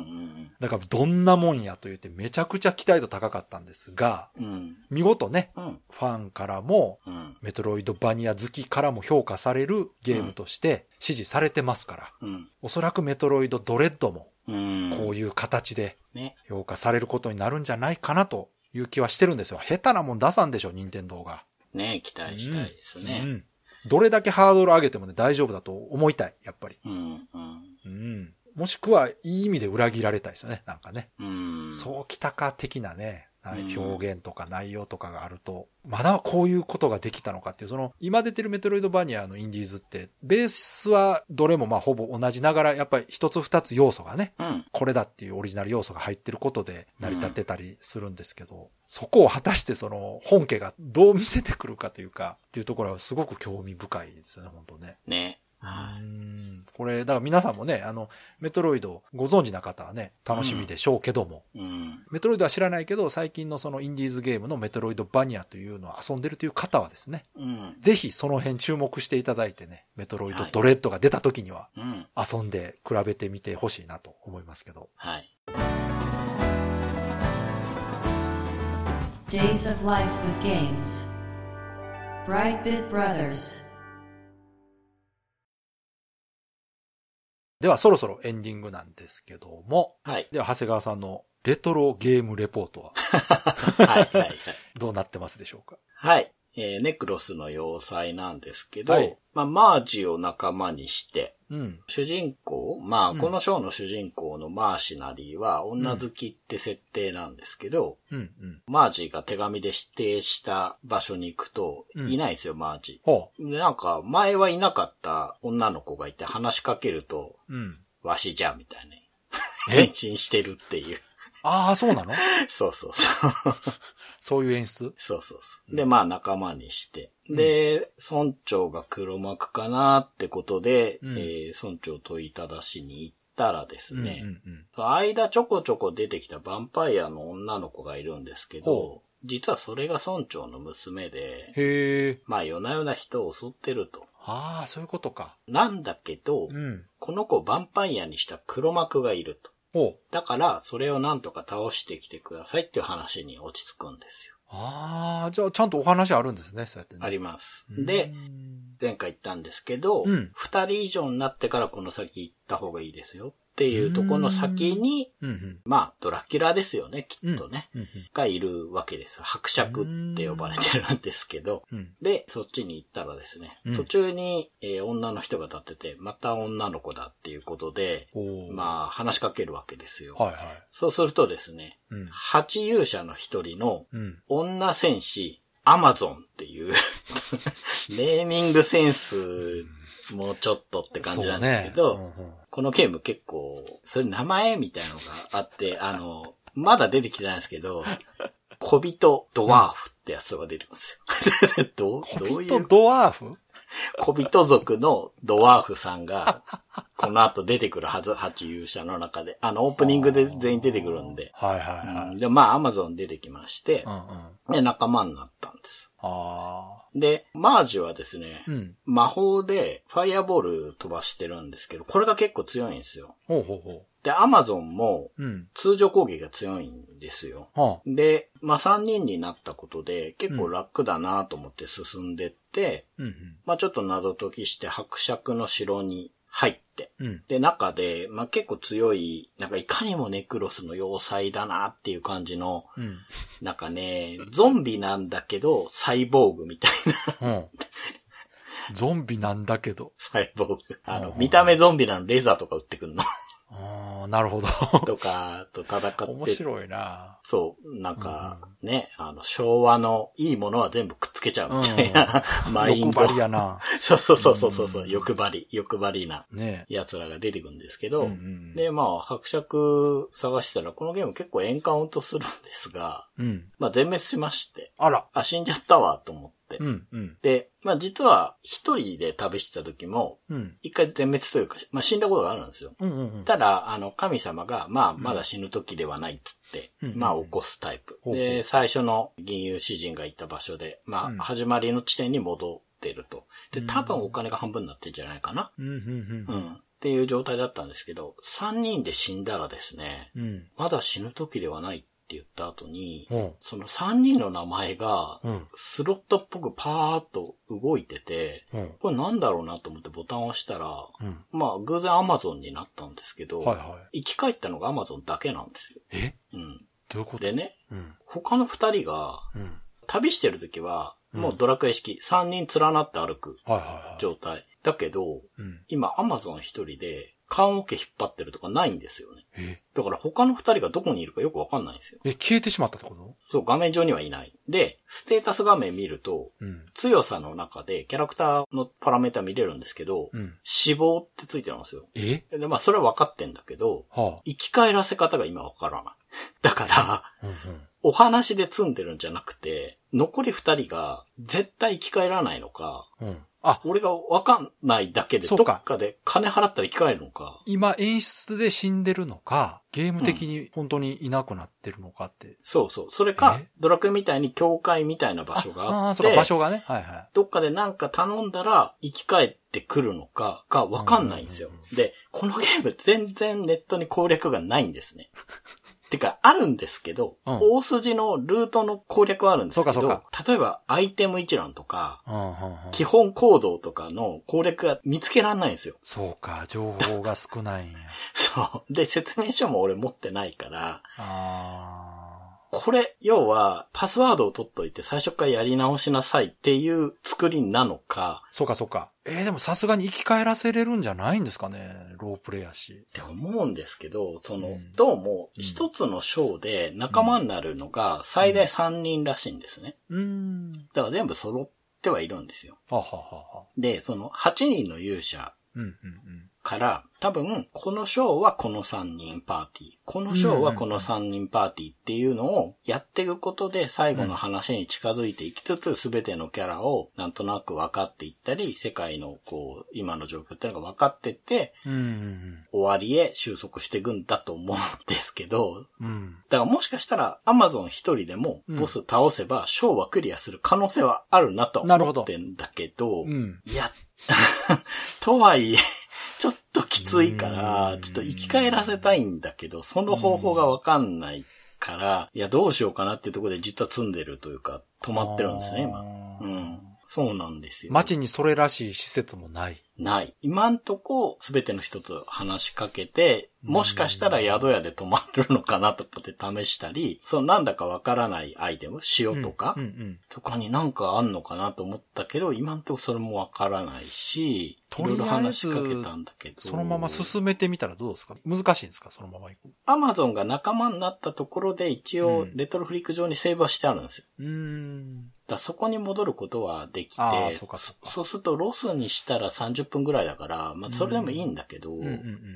だから、どんなもんやと言って、めちゃくちゃ期待度高かったんですが、うん、見事ね、うん、ファンからも、うん、メトロイドバニア好きからも評価されるゲームとして支持されてますから、うん、おそらくメトロイドドレッドも、こういう形で評価されることになるんじゃないかなという気はしてるんですよ。下手なもん出さんでしょ、任天堂が。
ねえ、期待したいですね、うんうん。
どれだけハードル上げてもね、大丈夫だと思いたい、やっぱり。うんうんうん、もしくは、いい意味で裏切られたいですよね、なんかね。うん、そうきたか的なね、表現とか内容とかがあると、まだこういうことができたのかっていう、その、今出てるメトロイドバニアのインディーズって、ベースはどれもまあほぼ同じながら、やっぱり一つ二つ要素がね、うん、これだっていうオリジナル要素が入ってることで成り立ってたりするんですけど、うん、そこを果たしてその本家がどう見せてくるかというか、っていうところはすごく興味深いですよね、本当ね。
ね。
うん、これ、だから皆さんもね、あの、メトロイドご存知な方はね、楽しみでしょうけども、うんうん、メトロイドは知らないけど、最近のそのインディーズゲームのメトロイドバニアというのを遊んでるという方はですね、うん、ぜひその辺注目していただいてね、メトロイドドレッドが出た時には、遊んで比べてみてほしいなと思いますけど。はい。
Days of Life with Games Brightbit Brothers
ではそろそろエンディングなんですけども、
はい。
では長谷川さんのレトロゲームレポートは、はいはいはい、どうなってますでしょうか？
はい。 えー、ネクロスの要塞なんですけど、
はい、
まあ、マージを仲間にして、
うん、
主人公、まあ、このショーの主人公のマーシナリーは女好きって設定なんですけど、
うんうん、
マージが手紙で指定した場所に行くと、いないんですよ、うん、マージ。で、なんか、前はいなかった女の子がいて話しかけると、うん、わしじゃ、みたいに変身してるっていう。
ああ、そうなの
そうそうそう。
そういう演出
そうそうそう。で、まあ仲間にして。で、村長が黒幕かなってことで、うん、えー、村長問いただしに行ったらですね、うんうんうん、間ちょこちょこ出てきたヴァンパイアの女の子がいるんですけど、実はそれが村長の娘で、
へ
まあ夜な夜な人を襲ってると。
ああ、そういうことか。
なんだけど、うん、この子をヴァンパイアにした黒幕がいると。だから、それをなんとか倒してきてくださいっていう話に落ち着くんですよ。
ああ、じゃあちゃんとお話あるんですね、そうやってね。
あります。で、前回言ったんですけど、うん、二人以上になってからこの先行った方がいいですよっていうところの先に、うんうん、まあ、ドラキュラですよね、きっとね、うんうんうん、がいるわけです。伯爵って呼ばれてるんですけど、うん、で、そっちに行ったらですね、うん、途中に、えー、女の人が立ってて、また女の子だっていうことで、まあ、話しかけるわけですよ。はいはい、そうするとですね、うん、八勇者の一人の女戦士、アマゾンっていうネーミングセンスもうちょっとって感じなんですけど、ねうんうん、このゲーム結構、それ名前みたいなのがあって、あの、まだ出てきてないんですけど、小人ドワーフってやつが出てくるんですよ。どう、どういう。
小人ドワーフ
小人族のドワーフさんが、この後出てくるはず、八勇者の中で。あの、オープニングで全員出てくるんで。
はいはいはい。
うん、で、まあ、アマゾン出てきまして、うんうん、で、仲間になったんです。あで、マージはですね、うん、魔法でファイアボール飛ばしてるんですけど、これが結構強いんですよ。ほうほうほうで、アマゾンも通常攻撃が強いんですよ。うん、で、まあさんにんになったことで結構楽だなと思って進んでって、うんうん、まあちょっと謎解きして伯爵の城に入って、うん、で、中で、まあ、結構強い、なんかいかにもネクロスの要塞だなっていう感じの、うん、なんかね、ゾンビなんだけど、サイボーグみたいな、うん。
ゾンビなんだけど。
サイボーグ。あの、見た目ゾンビなのレーザーとか撃ってくんの。
ああ、なるほど。
とか、と戦って。
面白いな。
そう、なんか、うん、ね、あの、昭和のいいものは全部くっつけちゃうみたいな、うん、マインド。
欲張りやな。
そうそうそうそうそう、うん、欲張り、欲張りな、奴らが出てくるんですけど、ね、で、まあ、伯爵探したら、このゲーム結構エンカウントするんですが、うん、まあ、全滅しまして。
あら。
あ、死んじゃったわ、と思って。うんうん、で、まあ実は一人で旅してた時も、一回全滅というか、まあ死んだことがあるんですよ。うんうんうん、ただ、あの、神様が、まあまだ死ぬ時ではないっつって、うん、まあ起こすタイプ。うん、で、最初の銀融詩人がいた場所で、まあ始まりの地点に戻ってると。で、多分お金が半分になってんじゃないかな。うんうんうんうん、っていう状態だったんですけど、三人で死んだらですね、うん、まだ死ぬ時ではないって言った後に、うん、その三人の名前が、スロットっぽくパーっと動いてて、うん、これなんだろうなと思ってボタンを押したら、うん、まあ偶然アマゾンになったんですけど、はいはい、生き返ったのがアマゾンだけなんですよ。
えうん。どういうこと
でね、うん、他の二人が、うん、旅してる時は、もうドラクエ式、三人連なって歩く状態。はいはいはい、だけど、うん、今アマゾン一人で、棺桶引っ張ってるとかないんですよね。えだから他の二人がどこにいるかよくわかんないんですよ。
え、消えてしまったってこと？
そう、画面上にはいない。で、ステータス画面見ると、うん、強さの中でキャラクターのパラメータ見れるんですけど、うん、死亡ってついてるんですよ。えで、まあそれはわかってんだけど、はあ、生き返らせ方が今わからない。だから、うんうん、お話で積んでるんじゃなくて、残り二人が絶対生き返らないのか、うんあ、俺がわかんないだけで、どっかで金払ったら生き返るのか。
今演出で死んでるのか、ゲーム的に本当にいなくなってるのかって。うん、
そうそう。それか、ドラクエみたいに教会みたいな場所があって。
ああ、そうか、場所がね。はいはい。
どっかでなんか頼んだら生き返ってくるのかがわかんないんですよ。で、このゲーム全然ネットに攻略がないんですね。てか、あるんですけど、うん、大筋のルートの攻略はあるんですけど、そうかそうか例えばアイテム一覧とか、うんうんうん、基本行動とかの攻略が見つけられないんですよ。
そうか、情報が少ないんや。
そう。で、説明書も俺持ってないから、
あ
これ、要は、パスワードを取っといて最初からやり直しなさいっていう作りなのか。
そうかそうか。えー、でもさすがに生き返らせれるんじゃないんですかね。ロープレイやし。
って思うんですけど、その、うん、どうも、一つの章で仲間になるのが最大さんにんらしいんですね。うん。だから全部揃ってはいるんですよ。はははは。で、そのはちにんの勇者。うんうんうんから、多分、この章はこのさんにんパーティー、この章はこのさんにんパーティーっていうのをやっていくことで最後の話に近づいていきつつ、すべてのキャラをなんとなく分かっていったり、世界のこう、今の状況っていうのが分かってって、うんうんうん、終わりへ収束していくんだと思うんですけど、うん、だからもしかしたら Amazon 一人でもボス倒せば章はクリアする可能性はあるなと思ってんだけど、どうん、いや、とはいえ、ちょっときついから、ちょっと生き返らせたいんだけど、その方法がわかんないから、いや、どうしようかなっていうところで実は積んでるというか、止まってるんですね、今。うん。そうなんですよ。
街にそれらしい施設もない。
ない。今んとこ、すべての人と話しかけて、もしかしたら宿屋で泊まるのかなとかって試したり、そのなんだかわからないアイテム、塩とか、うんうんうん、とかになんかあんのかなと思ったけど、今んとこそれもわからないし、いろいろ話しかけたんだけど。
そのまま進めてみたらどうですか？難しいんですか？そのまま行く。
アマゾンが仲間になったところで一応レトロフリック上にセーブはしてあるんですよ。うーん。だそこに戻ることはできて、あそうかそうか、そうするとロスにしたらさんじゅっぷんぐらいだから、まあそれでもいいんだけど、うんうんうん、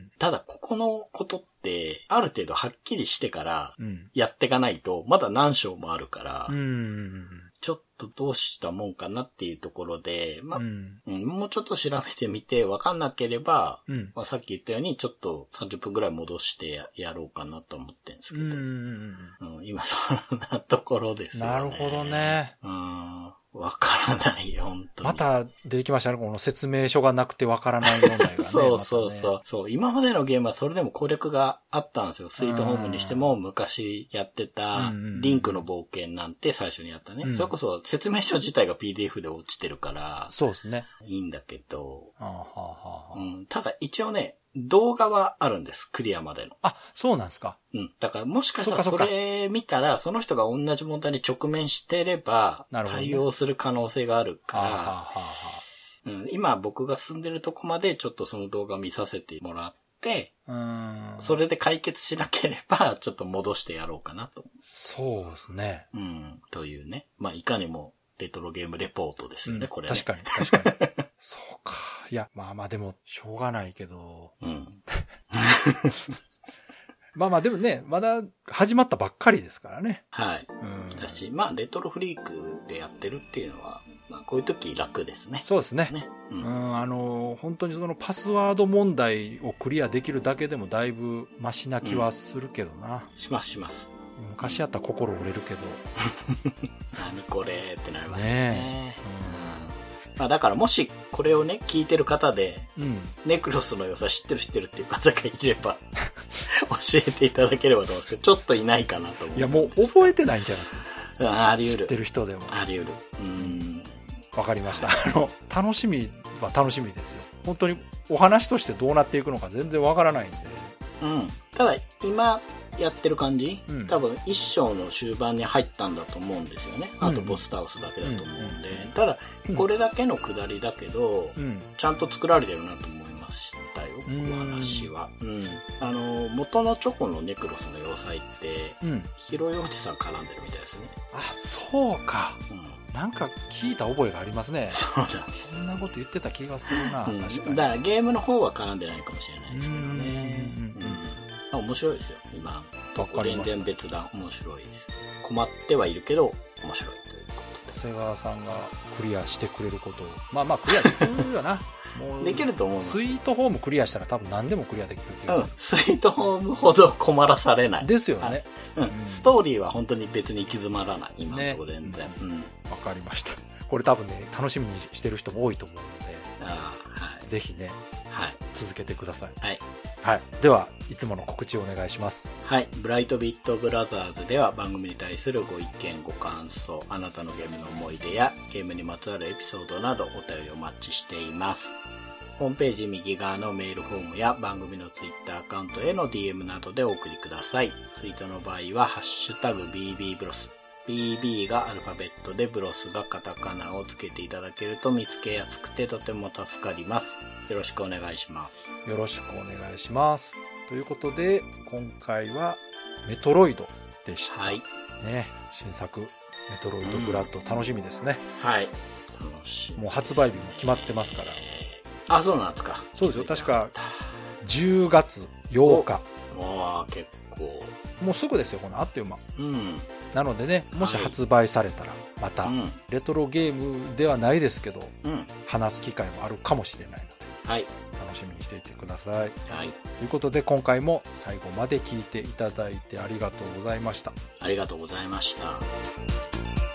ただここのことってある程度はっきりしてからやっていかないと、まだ何章もあるから、うんうんうん、ちょっとどうしたもんかなっていうところで、まあ、うんうん、もうちょっと調べてみて分かんなければ、うんまあ、さっき言ったようにちょっとさんじゅっぷんぐらい戻して や, やろうかなと思ってるんですけど、うんうんうん、今そんなところですよね。
なるほどね。
うんわからないよ、本当に。
また出てきましたね、この説明書がなくてわからない問題がね。
そうそうそう、ね。そう、今までのゲームはそれでも攻略があったんですよ。スイートホームにしても昔やってたリンクの冒険なんて最初にやったね。うん、それこそ説明書自体が ピーディーエフ で落ちてるから。
そうですね。
いいんだけど。はあはあはあうん、ただ一応ね、動画はあるんです。クリアまでの。
あ、そうなんですか。
うん。だからもしかしたらそれ見たら、その人が同じ問題に直面してれば、対応する可能性があるから、はあはあはあうん、今僕が住んでるとこまでちょっとその動画見させてもらって、うんそれで解決しなければ、ちょっと戻してやろうかなと。
そうですね。
うん。というね。まあ、いかにもレトロゲームレポートですよね、うん、これ、ね。
確かに、確かに。そうか。いや、まあまあでも、しょうがないけど。うん。まあまあでもね、まだ始まったばっかりですからね。
はい。うん。だし、まあ、レトロフリークでやってるっていうのは、まあ、こういう時楽ですね。
そうですね。ねうん、うん、あの、本当にそのパスワード問題をクリアできるだけでもだいぶマシな気はするけどな。
うん、しますします。
昔やったら心折れるけど。
何これってなりますよね。ねうんまあ、だからもしこれをね、聞いてる方で、うん、ネクロスの良さ知ってる知ってるっていう方がいれば、教えていただければと思うんですけど、ちょっといないかなと思う。
いや、もう覚えてないんちゃいます
か。あり得る。
知ってる人でも。
あり得る。うん。
わかりました。あの、楽しみは楽しみですよ。本当にお話としてどうなっていくのか全然わからないんで。
うん。ただ、今、やってる感じ、うん、多分一章の終盤に入ったんだと思うんですよね。あとボス倒すだけだと思うんで、うんうん、ただこれだけの下りだけど、うん、ちゃんと作られてるなと思いましたよ、この話は、うん、あの元のチョコのネクロスの要塞って、うん、ヒロヨおじさん絡んでるみたいですね。
あ、そうか、うん、なんか聞いた覚えがありますね。
そうなんです。
そんなこと言ってた気がするな、うん、確かに。
だからゲームの方は絡んでないかもしれないですけどね。うんうんうん面白いですよ、今。全然別段面白いです。困ってはいるけど、面白いということで。
長谷川さんがクリアしてくれることを。まあまあ、クリアできるよな。
もうできると思う。
スイートホームクリアしたら多分何でもクリアできる気がする。
うん、スイートホームほど困らされない。
ですよね。
うん、うん。ストーリーは本当に別に行き詰まらない。今のところ全然。
うん。わ、うん、かりました。これ多分ね、楽しみにしてる人も多いと思うので。ああ、はい。ぜひね。はい、続けてください。はい。はい。では、いつもの告知をお願いします。
はい。ブライトビットブラザーズでは番組に対するご意見、ご感想、あなたのゲームの思い出やゲームにまつわるエピソードなどお便りお待ちしています。 ホームページ右側のメールフォームや番組のツイッターアカウントへの ディーエム などでお送りください。ツイートの場合は、ハッシュタグ ビービー ブロス。ビービー がアルファベットでブロスがカタカナをつけていただけると見つけやすくてとても助かります。よろしくお願いします。
よろしくお願いします。ということで、今回はメトロイドでした。
はい。
ね、新作メトロイドブラッド楽しみですね。
うん、はい。楽しみ。
もう発売日も決まってますから。
あ、そうなんですか。
そうですよ。確かじゅうがつようか。
わあ、結構。
もうすぐですよ、このあっという間。
うん。
なのでね、もし発売されたら、また、レトロゲームではないですけど、うん、話す機会もあるかもしれないので、はい、楽しみにしていてください。はい。ということで、今回も最後まで聞いていただいてありがとうございました。
ありがとうございました。